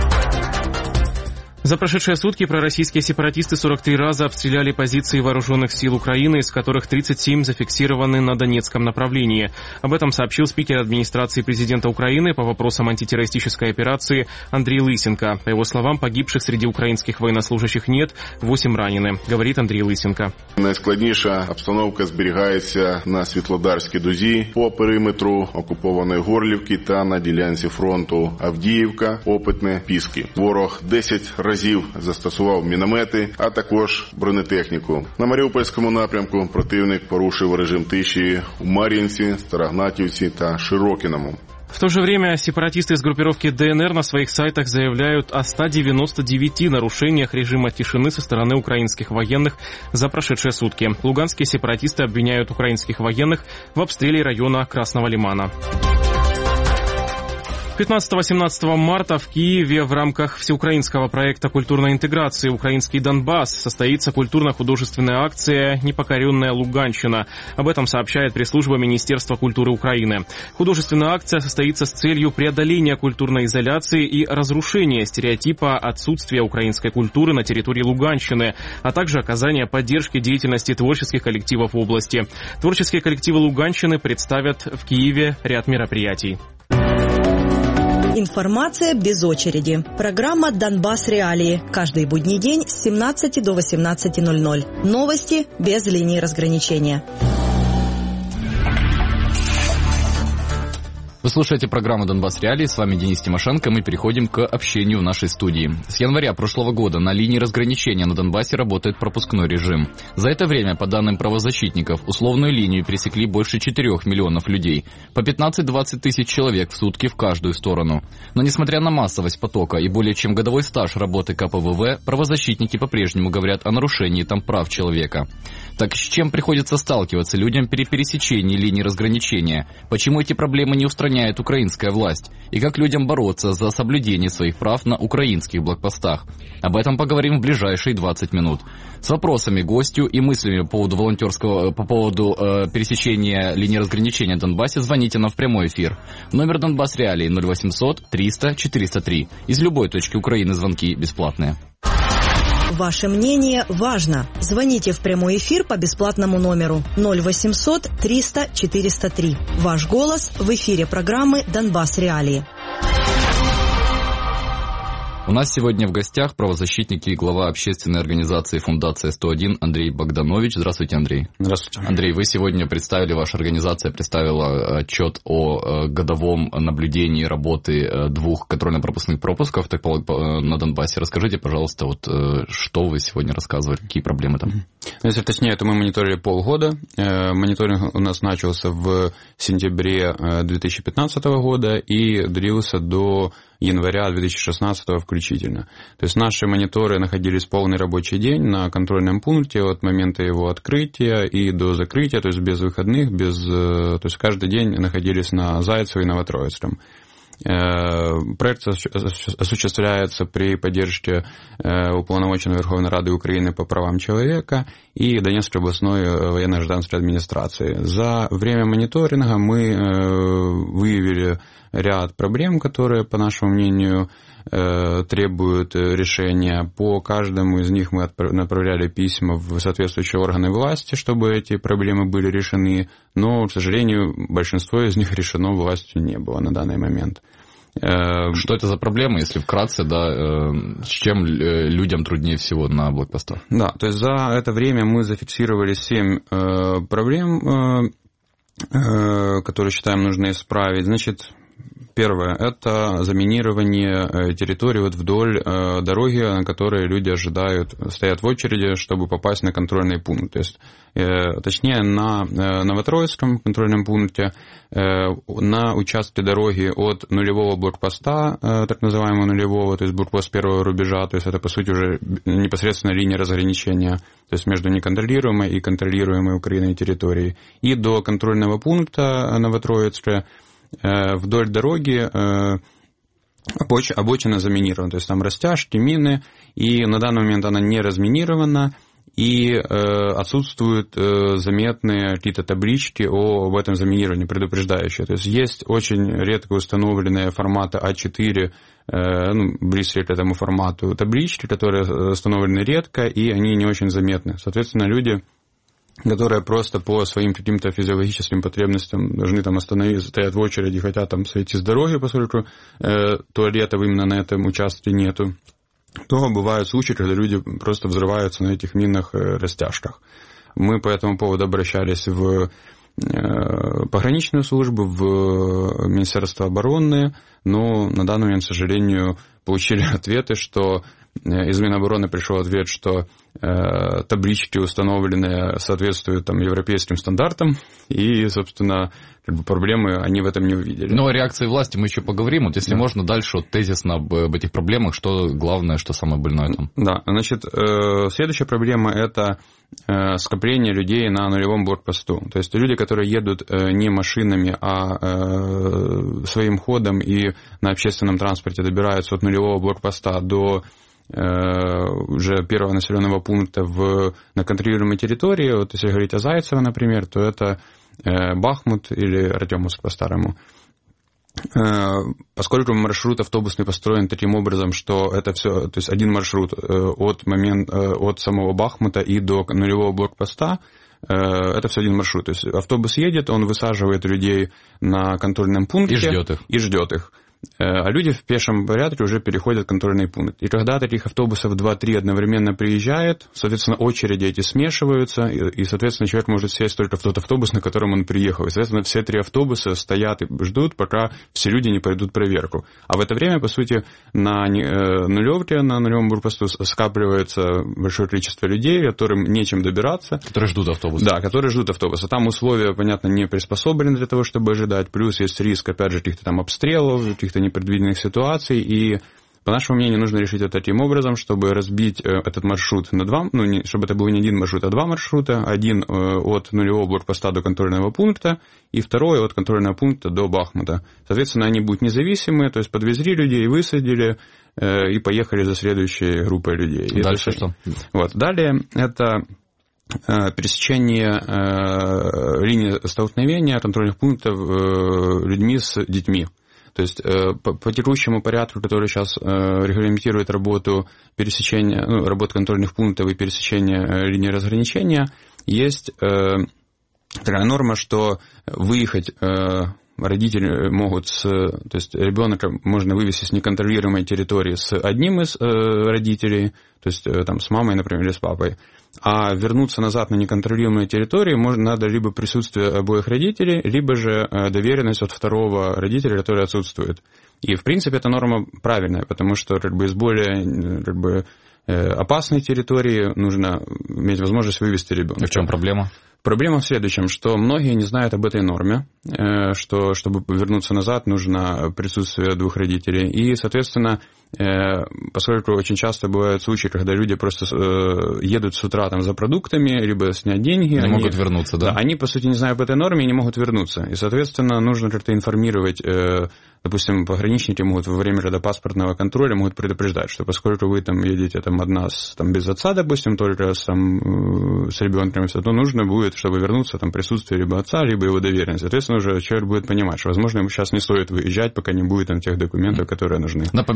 За прошедшие сутки пророссийские сепаратисты 43 раза обстреляли позиции вооруженных сил Украины, из которых 37 зафиксированы на Донецком направлении. Об этом сообщил спикер администрации президента Украины по вопросам антитеррористической операции Андрей Лысенко. По его словам, погибших среди українських военнослужащих нет, 8 ранены, говорит Андрій Лисенко. Найскладніша обстановка зберігається на Світлодарській дузі по периметру окупованої Горлівки та на ділянці фронту Авдіївка, Опитне, Піски. Ворог 10 разів застосував міномети, а також бронетехніку. На Маріупольському напрямку противник порушив режим тиші у Мар'їнці, Старогнатівці та Широкіному. В то же время сепаратисты из группировки ДНР на своих сайтах заявляют о 199 нарушениях режима тишины со стороны украинских военных за прошедшие сутки. Луганские сепаратисты обвиняют украинских военных в обстреле района Красного Лимана. 15-17 марта в Киеве в рамках всеукраинского проекта культурной интеграции «Украинский Донбасс» состоится культурно-художественная акция «Непокоренная Луганщина». Об этом сообщает пресс-служба Министерства культуры Украины. Художественная акция состоится с целью преодоления культурной изоляции и разрушения стереотипа отсутствия украинской культуры на территории Луганщины, а также оказания поддержки деятельности творческих коллективов в области. Творческие коллективы Луганщины представят в Киеве ряд мероприятий. Информация без очереди. Программа «Донбасс. Реалии». Каждый будний день с 17 до 18:00. Новости без линии разграничения. Вы слушаете программу «Донбасс Реалии». С вами Денис Тимошенко. Мы переходим к общению в нашей студии. С января прошлого года на линии разграничения на Донбассе работает пропускной режим. За это время, по данным правозащитников, условную линию пересекли больше 4 миллионов людей. По 15-20 тысяч человек в сутки в каждую сторону. Но несмотря на массовость потока и более чем годовой стаж работы КПВВ, правозащитники по-прежнему говорят о нарушении там прав человека. Так с чем приходится сталкиваться людям при пересечении линии разграничения? Почему эти проблемы не устраняет украинская власть? И как людям бороться за соблюдение своих прав на украинских блокпостах? Об этом поговорим в ближайшие 20 минут. С вопросами гостю и мыслями по поводу пересечения линии разграничения в Донбассе звоните нам в прямой эфир. Номер Донбасс Реалии 0800 300 403. Из любой точки Украины звонки бесплатные. Ваше мнение важно. Звоните в прямой эфир по бесплатному номеру 0800 300 403. Ваш голос в эфире программы «Донбасс Реалии». У нас сегодня в гостях правозащитник и глава общественной организации «Фундация 101» Андрей Богданович. Здравствуйте, Андрей. Здравствуйте. Андрей, вы сегодня ваша организация представила отчет о годовом наблюдении работы 2 контрольно-пропускных пропусков на Донбассе. Расскажите, пожалуйста, что вы сегодня рассказывали, какие проблемы там? Если точнее, то мы мониторили полгода. Мониторинг у нас начался в сентябре 2015 года и длился до января 2016 включительно. То есть наши мониторы находились полный рабочий день на контрольном пункте от момента его открытия и до закрытия, то есть без выходных, то есть каждый день находились на Зайцево и Новотроицком. Проект осуществляется при поддержке Уполномоченной Верховной Рады Украины по правам человека и Донецкой областной военно-гражданской администрации. За время мониторинга мы выявили ряд проблем, которые, по нашему мнению, требуют решения. По каждому из них мы направляли письма в соответствующие органы власти, чтобы эти проблемы были решены, но, к сожалению, большинство из них решено властью не было на данный момент. Что это за проблемы, если вкратце, да, с чем людям труднее всего на блокпостах? Да, то есть за это время мы зафиксировали 7 проблем, которые считаем нужно исправить. Значит, первое – это заминирование территории вот вдоль дороги, на которой люди стоят в очереди, чтобы попасть на контрольный пункт. То есть, точнее, на Новотроицком контрольном пункте, на участке дороги от нулевого блокпоста, так называемого нулевого, то есть блокпост первого рубежа, то есть это, по сути, уже непосредственно линия разграничения, то есть между неконтролируемой и контролируемой Украиной территорией, и до контрольного пункта Новотроицка, вдоль дороги обочина заминирована, то есть там растяжки, мины, и на данный момент она не разминирована, и отсутствуют заметные какие-то таблички об этом заминировании, предупреждающие. То есть есть очень редко установленные форматы А4, близкие к этому формату таблички, которые установлены редко, и они не очень заметны. Соответственно, люди, которые просто по своим каким-то физиологическим потребностям должны там остановиться, стоят в очереди, хотят там сойти с дороги, поскольку туалетов именно на этом участке нету, то бывают случаи, когда люди просто взрываются на этих минных растяжках. Мы по этому поводу обращались в пограничную службу, в Министерство обороны, но на данный момент, к сожалению, получили ответы, что из Минобороны пришел ответ, что таблички, установленные, соответствуют там европейским стандартам, и, собственно, проблемы они в этом не увидели. Но о реакции власти мы еще поговорим. Вот если можно, дальше вот тезисно об этих проблемах, что главное, что самое больное там. Да, значит, следующая проблема – это скопление людей на нулевом блокпосту. То есть люди, которые едут не машинами, а своим ходом и на общественном транспорте добираются от нулевого блокпоста до уже первого населенного пункта на контролируемой территории. Вот если говорить о Зайцево, например, то это Бахмут или Артемовск по-старому. Поскольку маршрут автобусный построен таким образом, что это все, то есть один маршрут от самого Бахмута и до нулевого блокпоста, это все один маршрут. То есть автобус едет, он высаживает людей на контрольном пункте и ждет их. А люди в пешем порядке уже переходят контрольный пункт. И когда таких автобусов 2-3 одновременно приезжает, соответственно, очереди эти смешиваются, и, соответственно, человек может сесть только в тот автобус, на котором он приехал. И, соответственно, все 3 автобуса стоят и ждут, пока все люди не пройдут проверку. А в это время, по сути, на нулевке, на нулевом блокпосту скапливается большое количество людей, которым нечем добираться. Которые ждут автобуса. Да, которые ждут автобуса. Там условия, понятно, не приспособлены для того, чтобы ожидать. Плюс есть риск, опять же, каких-то там обстрелов, каких-то непредвиденных ситуаций, и, по нашему мнению, нужно решить это таким образом, чтобы разбить этот маршрут на 2, чтобы это был не один маршрут, а 2 маршрута, один от нулевого блокпоста до контрольного пункта, и второй от контрольного пункта до Бахмута. Соответственно, они будут независимые, то есть подвезли людей, высадили и поехали за следующей группой людей. И дальше что? Вот. Далее это пересечение линии столкновения контрольных пунктов людьми с детьми. То есть по текущему порядку, который сейчас регламентирует работу пересечения, работу контрольных пунктов и пересечения линии разграничения, есть такая норма, что выехать родители могут то есть ребенка можно вывести с неконтролируемой территории с одним из родителей, то есть там с мамой, например, или с папой, а вернуться назад на неконтролируемую территорию надо либо присутствие обоих родителей, либо же доверенность от второго родителя, который отсутствует. И, в принципе, эта норма правильная, потому что из более опасной территории нужно иметь возможность вывести ребенка. В чем проблема? Проблема в следующем, что многие не знают об этой норме, что чтобы вернуться назад, нужно присутствие 2 родителей. И, соответственно, поскольку очень часто бывают случаи, когда люди просто едут с утра там за продуктами, либо снять деньги. Не могут вернуться, да? Да, они, по сути, не знают об этой норме и не могут вернуться. И, соответственно, нужно как-то информировать, допустим, пограничники могут во время паспортного контроля могут предупреждать, что поскольку вы там едете там одна без отца, допустим, только с ребенком, то нужно будет, чтобы вернуться, там присутствие либо отца, либо его доверенность. Соответственно, уже человек будет понимать, что, возможно, ему сейчас не стоит выезжать, пока не будет там тех документов, которые нужны. Напоминаю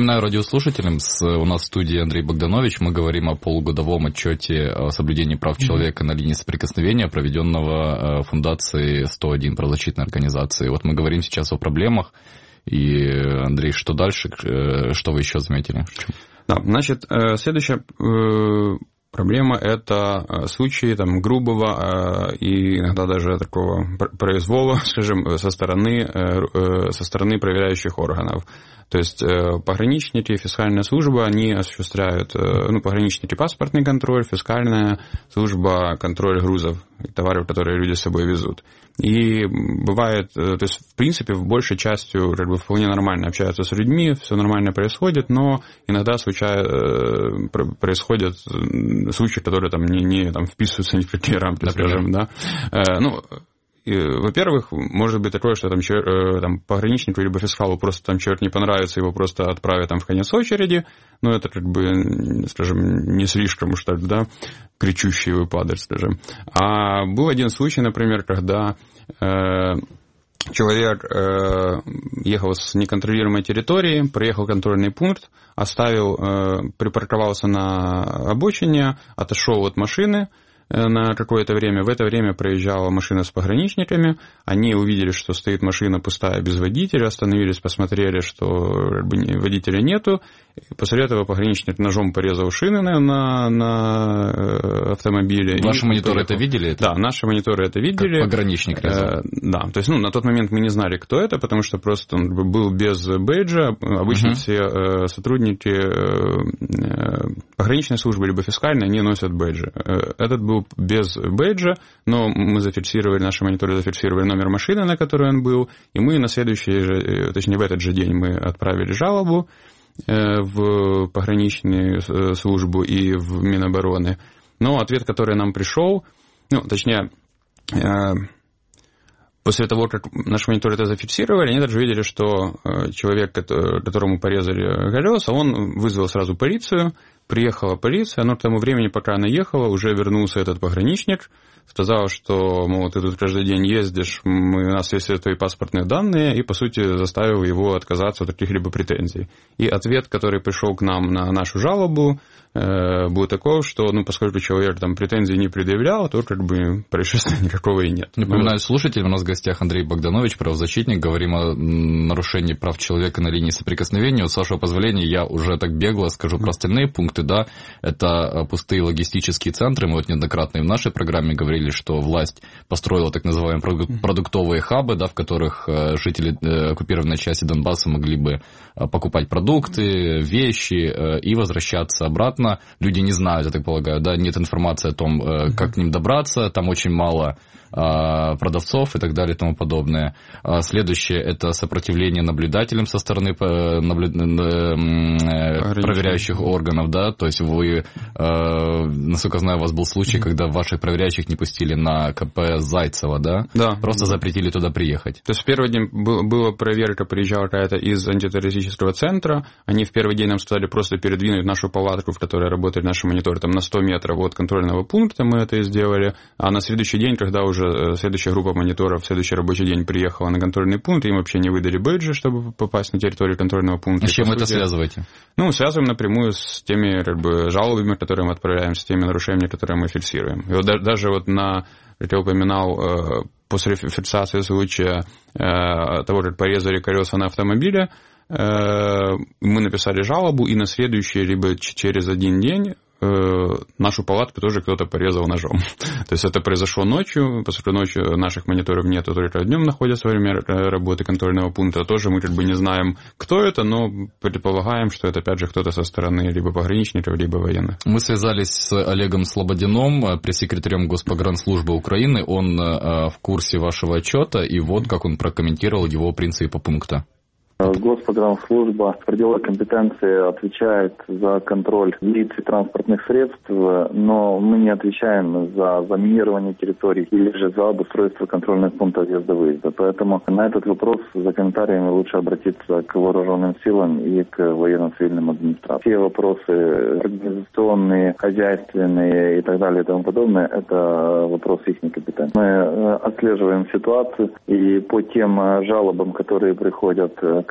радиослушателям. У нас в студии Андрей Богданович. Мы говорим о полугодовом отчете о соблюдении прав человека на линии соприкосновения, проведенного Фундацией 101 правозащитной организации. Вот мы говорим сейчас о проблемах. И, Андрей, что дальше? Что вы еще заметили? Да, значит, следующая проблема – это случаи там, грубого и иногда даже такого произвола, скажем, со стороны проверяющих органов. То есть пограничники, фискальная служба, они осуществляют пограничники паспортный контроль, фискальная служба контроль грузов и товаров, которые люди с собой везут. И бывает, то есть в принципе в большей частью как бы вполне нормально общаются с людьми, все нормально происходит, но иногда происходят случаи, которые там не там, вписываются ни в какие рамки, скажем, да. Во-первых, может быть такое, что там пограничнику либо фискалу просто там человек не понравится, его просто отправят там в конец очереди, но это как бы, скажем, не слишком уж так, да, кричущий выпадок, скажем. А был один случай, например, когда человек ехал с неконтролируемой территории, проехал контрольный пункт, припарковался на обочине, отошел от машины на какое-то время. В это время проезжала машина с пограничниками. Они увидели, что стоит машина пустая без водителя, остановились, посмотрели, что водителя нету. После этого пограничник ножом порезал шины на автомобиле. Ваши мониторы это видели? Да, наши мониторы это видели. Как пограничник резал? Да, то есть на тот момент мы не знали, кто это, потому что просто он был без бейджа. Обычно все сотрудники пограничной службы либо фискальной, они носят бейджи. Этот был без бейджа, но мы наши мониторы зафиксировали номер машины, на которой он был, и мы в этот же день мы отправили жалобу в пограничную службу и в Минобороны. Но ответ, который нам пришел, после того, как наши мониторы это зафиксировали, они даже видели, что человек, которому порезали колеса, он вызвал сразу полицию, приехала полиция, но к тому времени, пока она ехала, уже вернулся этот пограничник, сказал, что, мол, ты тут каждый день ездишь, у нас есть твои паспортные данные, и, по сути, заставил его отказаться от каких-либо претензий. И ответ, который пришел к нам на нашу жалобу, был такой, что, поскольку человек там претензий не предъявлял, то как бы происшествия никакого и нет. Напоминаю слушателям, у нас в гостях Андрей Богданович, правозащитник. Говорим о нарушении прав человека на линии соприкосновения. С вашего позволения я уже так бегло скажу про остальные пункты. Да, это пустые логистические центры. Мы вот неоднократно и в нашей программе говорили, что власть построила так называемые продуктовые хабы, да, в которых жители оккупированной части Донбасса могли бы покупать продукты, вещи и возвращаться обратно. Люди не знают, я так полагаю, да, нет информации о том, как к ним добраться, там очень мало продавцов и так далее и тому подобное. Следующее – это сопротивление наблюдателям со стороны проверяющих органов, да, то есть вы, насколько знаю, у вас был случай, когда ваших проверяющих не пустили на КП Зайцева, да? Да. Просто запретили туда приехать. То есть в первый день была проверка, приезжала какая-то из антитеррористического центра, они в первый день нам сказали просто передвинуть нашу палатку, в которой работали наши мониторы, там на 100 метров от контрольного пункта мы это и сделали, а на следующий день, когда уже следующая группа мониторов в следующий рабочий день приехала на контрольный пункт, им вообще не выдали бейджи, чтобы попасть на территорию контрольного пункта. А с чем это связываете? Связываем напрямую с теми жалобами, которые мы отправляем, с теми нарушениями, которые мы фиксируем. И вот даже вот как я упоминал, после фиксации случая того, как порезали колеса на автомобиле, мы написали жалобу, и на следующий, либо через один день нашу палатку тоже кто-то порезал ножом. То есть это произошло ночью, поскольку ночью наших мониторов нет, только днем находятся во время работы контрольного пункта. Тоже мы как бы не знаем, кто это, но предполагаем, что это опять же кто-то со стороны либо пограничников, либо военных. Мы связались с Олегом Слободином, пресс-секретарем Госпогранслужбы Украины. Он в курсе вашего отчета, и вот как он прокомментировал его принципы пункта. Госпогранслужба в пределах компетенции отвечает за контроль лиц и транспортных средств, но мы не отвечаем за заминирование территорий или же за обустройство контрольных пунктов въезда-выезда. Поэтому на этот вопрос за комментариями лучше обратиться к вооруженным силам и к военно-цивильным администрациям. Все вопросы организационные, хозяйственные и так далее и тому подобное, это вопрос их компетенции. Мы отслеживаем ситуацию, и по тем жалобам, которые приходят к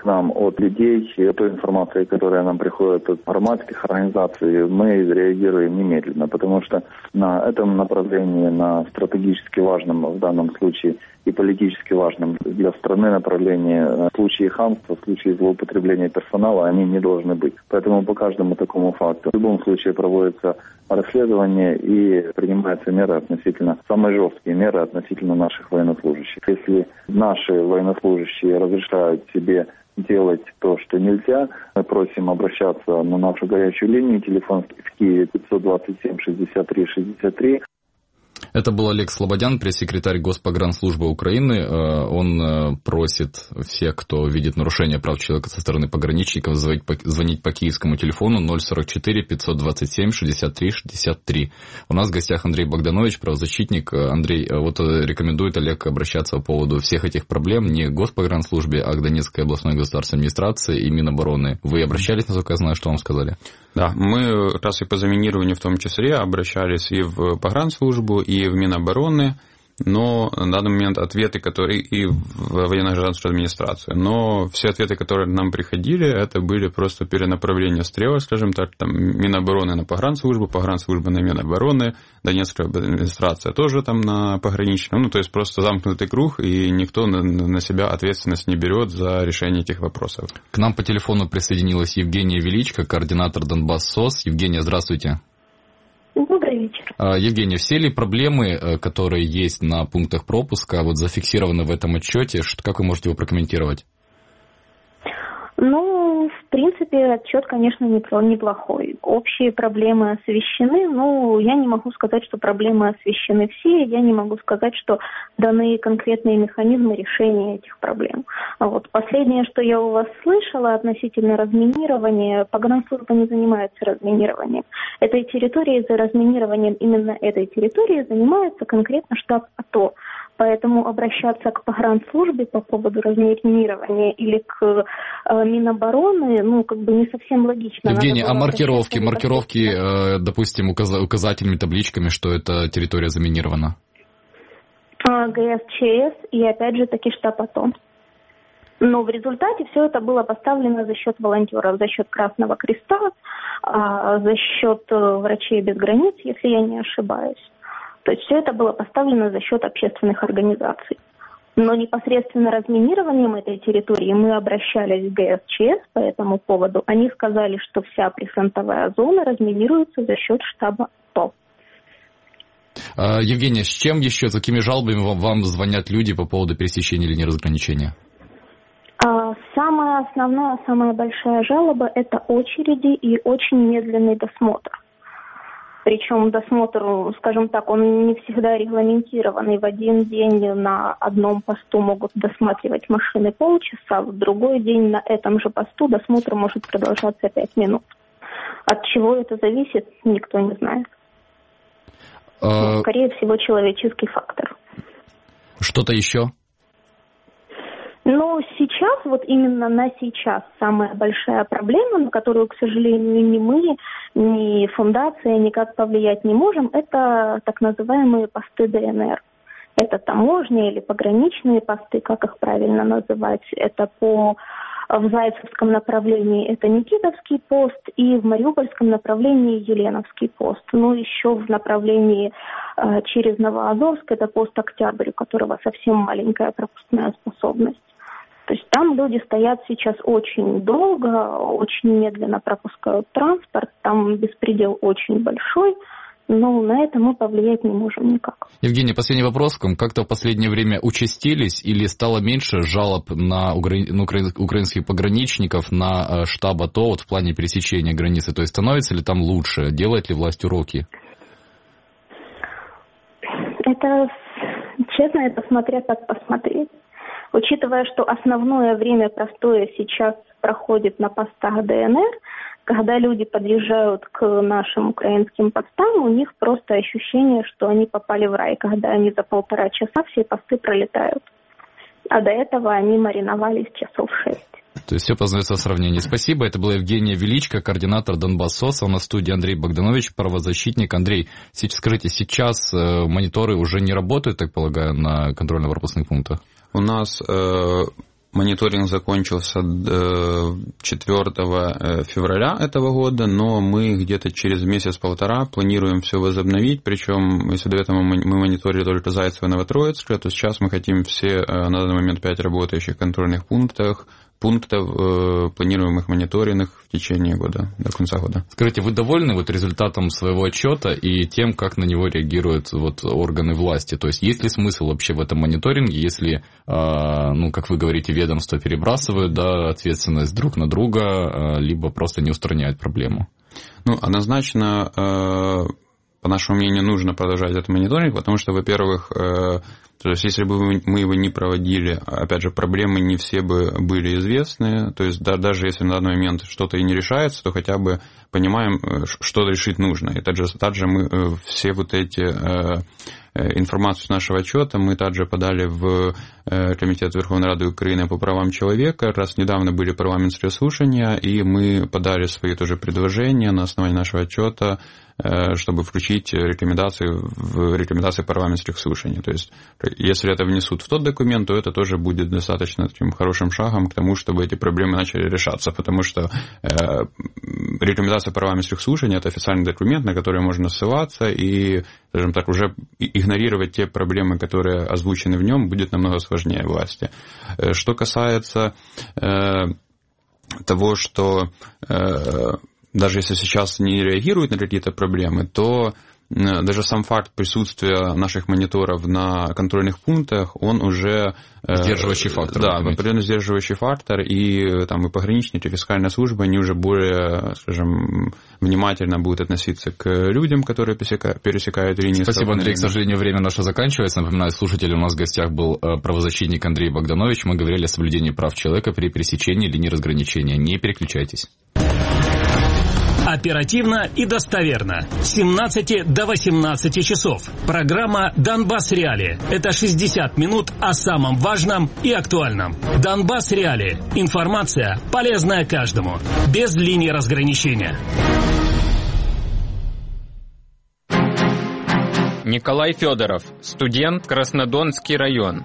к нам от людей, и той информации, которая нам приходит от громадских организаций, мы реагируем немедленно, потому что на этом направлении, на стратегически важном в данном случае и политически важном для страны направлении, в случае хамства, в случае злоупотребления персонала, они не должны быть. Поэтому по каждому такому факту в любом случае проводится расследование и принимаются меры относительно, самые жесткие меры относительно наших военнослужащих. Если наши военнослужащие разрешают себе делать то, что нельзя, мы просим обращаться на нашу горячую линию, телефон в Киеве 527-63-63. Это был Олег Слободян, пресс-секретарь Госпогранслужбы Украины. Он просит всех, кто видит нарушение прав человека со стороны пограничников, звонить по киевскому телефону 044 527 63 63. У нас в гостях Андрей Богданович, правозащитник. Андрей, вот рекомендует Олег обращаться по поводу всех этих проблем не к Госпогранслужбе, а к Донецкой областной государственной администрации и Минобороны. Вы обращались, насколько я знаю, что вам сказали? Да, мы раз и по заминированию в том числе обращались и в погранслужбу, и в Минобороны, но на данный момент ответы, которые и в военно-гражданскую администрацию, но все ответы, которые нам приходили, это были просто перенаправление стрелок, скажем так, там Минобороны на погранслужбу, погранслужба на Минобороны, Донецкая администрация тоже там на пограничную, то есть просто замкнутый круг, и никто на себя ответственность не берет за решение этих вопросов. К нам по телефону присоединилась Евгения Величко, координатор Донбасс СОС. Евгения, здравствуйте. Добрый вечер. Евгения, все ли проблемы, которые есть на пунктах пропуска, вот зафиксированы в этом отчете? Как вы можете его прокомментировать? Ну, в принципе, отчет, конечно, неплохой. Общие проблемы освещены, но я не могу сказать, что проблемы освещены все, я не могу сказать, что даны конкретные механизмы решения этих проблем. Вот последнее, что я у вас слышала относительно разминирования, погранслужба не занимается разминированием. Этой территорией, за разминированием именно этой территории занимается конкретно штаб АТО. Поэтому обращаться к погранслужбе по поводу разминирования или к Минобороны, не совсем логично. Евгений, а маркировки, допустим, указателями, табличками, что эта территория заминирована? ГСЧС и опять же таки штаб АТО. Но в результате все это было поставлено за счет волонтеров, за счет Красного Креста, за счет врачей без границ, если я не ошибаюсь. То есть все это было поставлено за счет общественных организаций. Но непосредственно разминированием этой территории мы обращались к ГСЧС по этому поводу. Они сказали, что вся прифронтовая зона разминируется за счет штаба АТО. Евгения, с чем еще, с какими жалобами вам звонят люди по поводу пересечения линии разграничения? Самая основная, самая большая жалоба – это очереди и очень медленный досмотр. Причем досмотр, скажем так, он не всегда регламентированный. В один день на одном посту могут досматривать машины полчаса, в другой день на этом же посту досмотр может продолжаться 5 минут. От чего это зависит, никто не знает. Скорее всего, человеческий фактор. Что-то еще? Но сейчас, вот именно на сейчас, самая большая проблема, на которую, к сожалению, ни мы, ни фундация никак повлиять не можем, это так называемые посты ДНР. Это таможня или пограничные посты, как их правильно называть. Это в Зайцевском направлении это Никитовский пост и в Мариупольском направлении Еленовский пост. Ну, еще в направлении через Новоазовск это пост Октябрь, у которого совсем маленькая пропускная способность. То есть там люди стоят сейчас очень долго, очень медленно пропускают транспорт, там беспредел очень большой, но на это мы повлиять не можем никак. Евгений, последний вопрос. Как-то в последнее время участились или стало меньше жалоб на украинских пограничников, на штаб АТО в плане пересечения границы? То есть становится ли там лучше? Делает ли власть уроки? Это, честно, это смотря как посмотреть. Учитывая, что основное время простое сейчас проходит на постах ДНР, когда люди подъезжают к нашим украинским постам, у них просто ощущение, что они попали в рай, когда они за 1,5 часа все посты пролетают. А до этого они мариновались часов 6. То есть все познается в сравнении. Спасибо. Это была Евгения Величко, координатор Донбасс СОС. А на студии Андрей Богданович, правозащитник. Андрей, скажите, сейчас мониторы уже не работают, так полагаю, на контрольно-пропускных пунктах? У нас Мониторинг закончился 4 февраля этого года, но мы где-то через месяц-полтора планируем все возобновить, причем, если до этого мы мониторили только Зайцево и Новотроицкое, то сейчас мы хотим все на данный момент 5 работающих контрольных пунктов, планируем их мониторинг в течение года, до конца года. Скажите, вы довольны вот результатом своего отчета и тем, как на него реагируют вот органы власти? То есть есть ли смысл вообще в этом мониторинге, если, ну, как вы говорите, ведомства перебрасывают, да, ответственность друг на друга, либо просто не устраняют проблему? Ну, однозначно, по нашему мнению, нужно продолжать этот мониторинг, потому что, во-первых, то есть, если бы мы его не проводили, опять же, проблемы не все бы были известны, то есть, даже если на данный момент что-то и не решается, то хотя бы понимаем, что решить нужно. И также мы все вот эти информацию с нашего отчета мы также подали в Комитет Верховной Рады Украины по правам человека. Раз недавно были парламентские слушания, и мы подали свои тоже предложения на основании нашего отчета, чтобы включить рекомендации в рекомендации парламентских слушаний. То есть, если это внесут в тот документ, то это тоже будет достаточно таким хорошим шагом к тому, чтобы эти проблемы начали решаться, потому что рекомендация парламентских слушаний – это официальный документ, на который можно ссылаться, и, скажем так, уже игнорировать те проблемы, которые озвучены в нем, будет намного сложнее власти. Что касается того, что даже если сейчас не реагируют на какие-то проблемы, то даже сам факт присутствия наших мониторов на контрольных пунктах, он уже... Сдерживающий фактор. Да, определенно сдерживающий фактор, и там и пограничники, и фискальная служба, они уже более, скажем, внимательно будут относиться к людям, которые пересекают линии. Спасибо, Андрей. К сожалению, время наше заканчивается. Напоминаю, слушатели, у нас в гостях был правозащитник Андрей Богданович. Мы говорили о соблюдении прав человека при пересечении линии разграничения. Не переключайтесь. Оперативно и достоверно. С 17 до 18 часов. Программа «Донбасс Реалии». Это 60 минут о самом важном и актуальном. «Донбасс Реалии». Информация, полезная каждому. Без линии разграничения. Николай Федоров, студент, Краснодонский район.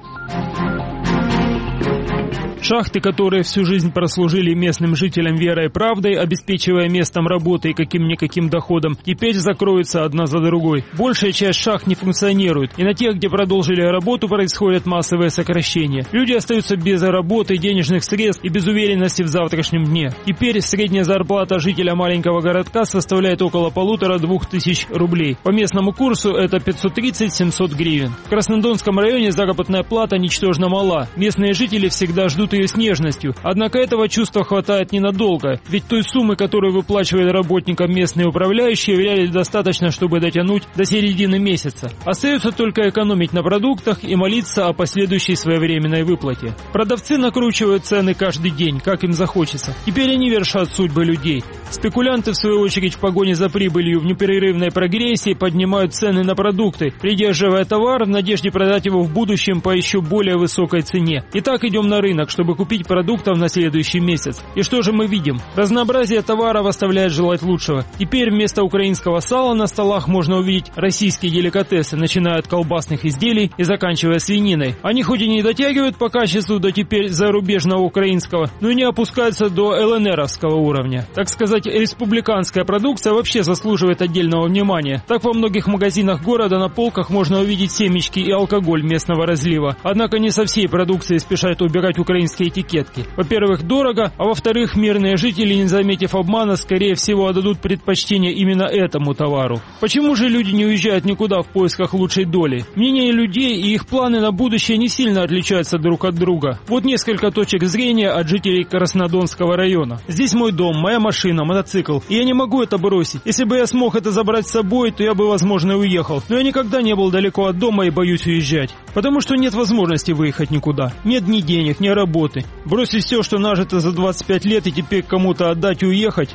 Шахты, которые всю жизнь прослужили местным жителям верой и правдой, обеспечивая местом работы и каким-никаким доходом, теперь закроются одна за другой. Большая часть шахт не функционирует, и на тех, где продолжили работу, происходят массовые сокращения. Люди остаются без работы, денежных средств и без уверенности в завтрашнем дне. Теперь средняя зарплата жителя маленького городка составляет около 1500-2000 рублей. По местному курсу это 530-700 гривен. В Краснодонском районе заработная плата ничтожно мала. Местные жители всегда ждут ее с нежностью. Однако этого чувства хватает ненадолго, ведь той суммы, которую выплачивают работникам местные управляющие, вряд ли достаточно, чтобы дотянуть до середины месяца. Остается только экономить на продуктах и молиться о последующей своевременной выплате. Продавцы накручивают цены каждый день, как им захочется. Теперь они вершат судьбы людей. Спекулянты, в свою очередь, в погоне за прибылью в непрерывной прогрессии поднимают цены на продукты, придерживая товар в надежде продать его в будущем по еще более высокой цене. Итак, идем на рынок, чтобы купить продуктов на следующий месяц. И что же мы видим? Разнообразие товаров оставляет желать лучшего. Теперь вместо украинского сала на столах можно увидеть российские деликатесы, начиная от колбасных изделий и заканчивая свининой. Они хоть и не дотягивают по качеству до теперь зарубежного украинского, но и не опускаются до ЛНРовского уровня. Так сказать, республиканская продукция вообще заслуживает отдельного внимания. Так во многих магазинах города на полках можно увидеть семечки и алкоголь местного разлива. Однако не со всей продукции спешат убирать украинские этикетки. Во-первых, дорого, а во-вторых, мирные жители, не заметив обмана, скорее всего отдадут предпочтение именно этому товару. Почему же люди не уезжают никуда в поисках лучшей доли? Мнения людей и их планы на будущее не сильно отличаются друг от друга. Вот несколько точек зрения от жителей Краснодонского района. Здесь мой дом, моя машина, мотоцикл, и я не могу это бросить. Если бы я смог это забрать с собой, то я бы, возможно, уехал. Но я никогда не был далеко от дома и боюсь уезжать. Потому что нет возможности выехать никуда. Нет ни денег, ни работы. Бросить все, что нажито за 25 лет, и теперь кому-то отдать и уехать.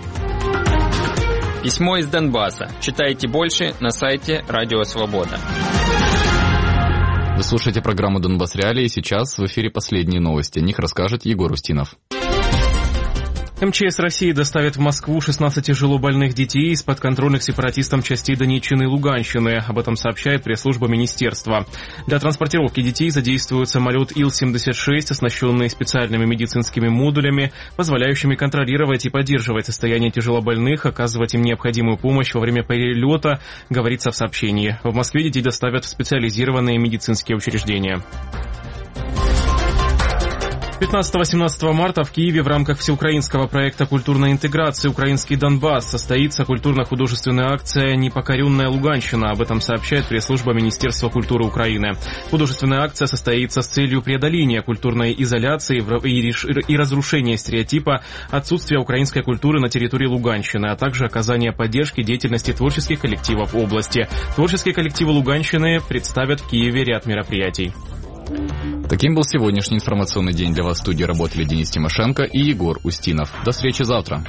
Письмо из Донбасса. Читайте больше на сайте Радио Свобода. Вы слушаете программу «Донбасс Реалии». Сейчас в эфире последние новости. О них расскажет Егор Устинов. МЧС России доставит в Москву 16 тяжелобольных детей из подконтрольных сепаратистам частей Донеччины и Луганщины. Об этом сообщает пресс-служба министерства. Для транспортировки детей задействуют самолет Ил-76, оснащенный специальными медицинскими модулями, позволяющими контролировать и поддерживать состояние тяжелобольных, оказывать им необходимую помощь во время перелета, говорится в сообщении. В Москве детей доставят в специализированные медицинские учреждения. 15-18 марта в Киеве в рамках всеукраинского проекта культурной интеграции «Украинский Донбасс» состоится культурно-художественная акция «Непокоренная Луганщина». Об этом сообщает пресс-служба Министерства культуры Украины. Художественная акция состоится с целью преодоления культурной изоляции и разрушения стереотипа отсутствия украинской культуры на территории Луганщины, а также оказания поддержки деятельности творческих коллективов области. Творческие коллективы Луганщины представят в Киеве ряд мероприятий. Таким был сегодняшний информационный день. Для вас в студии работали Денис Тимошенко и Егор Устинов. До встречи завтра.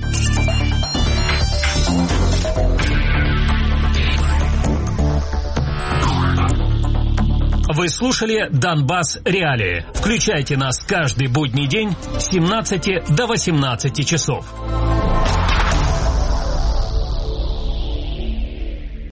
Вы слушали «Донбасс Реалии». Включайте нас каждый будний день с 17 до 18 часов.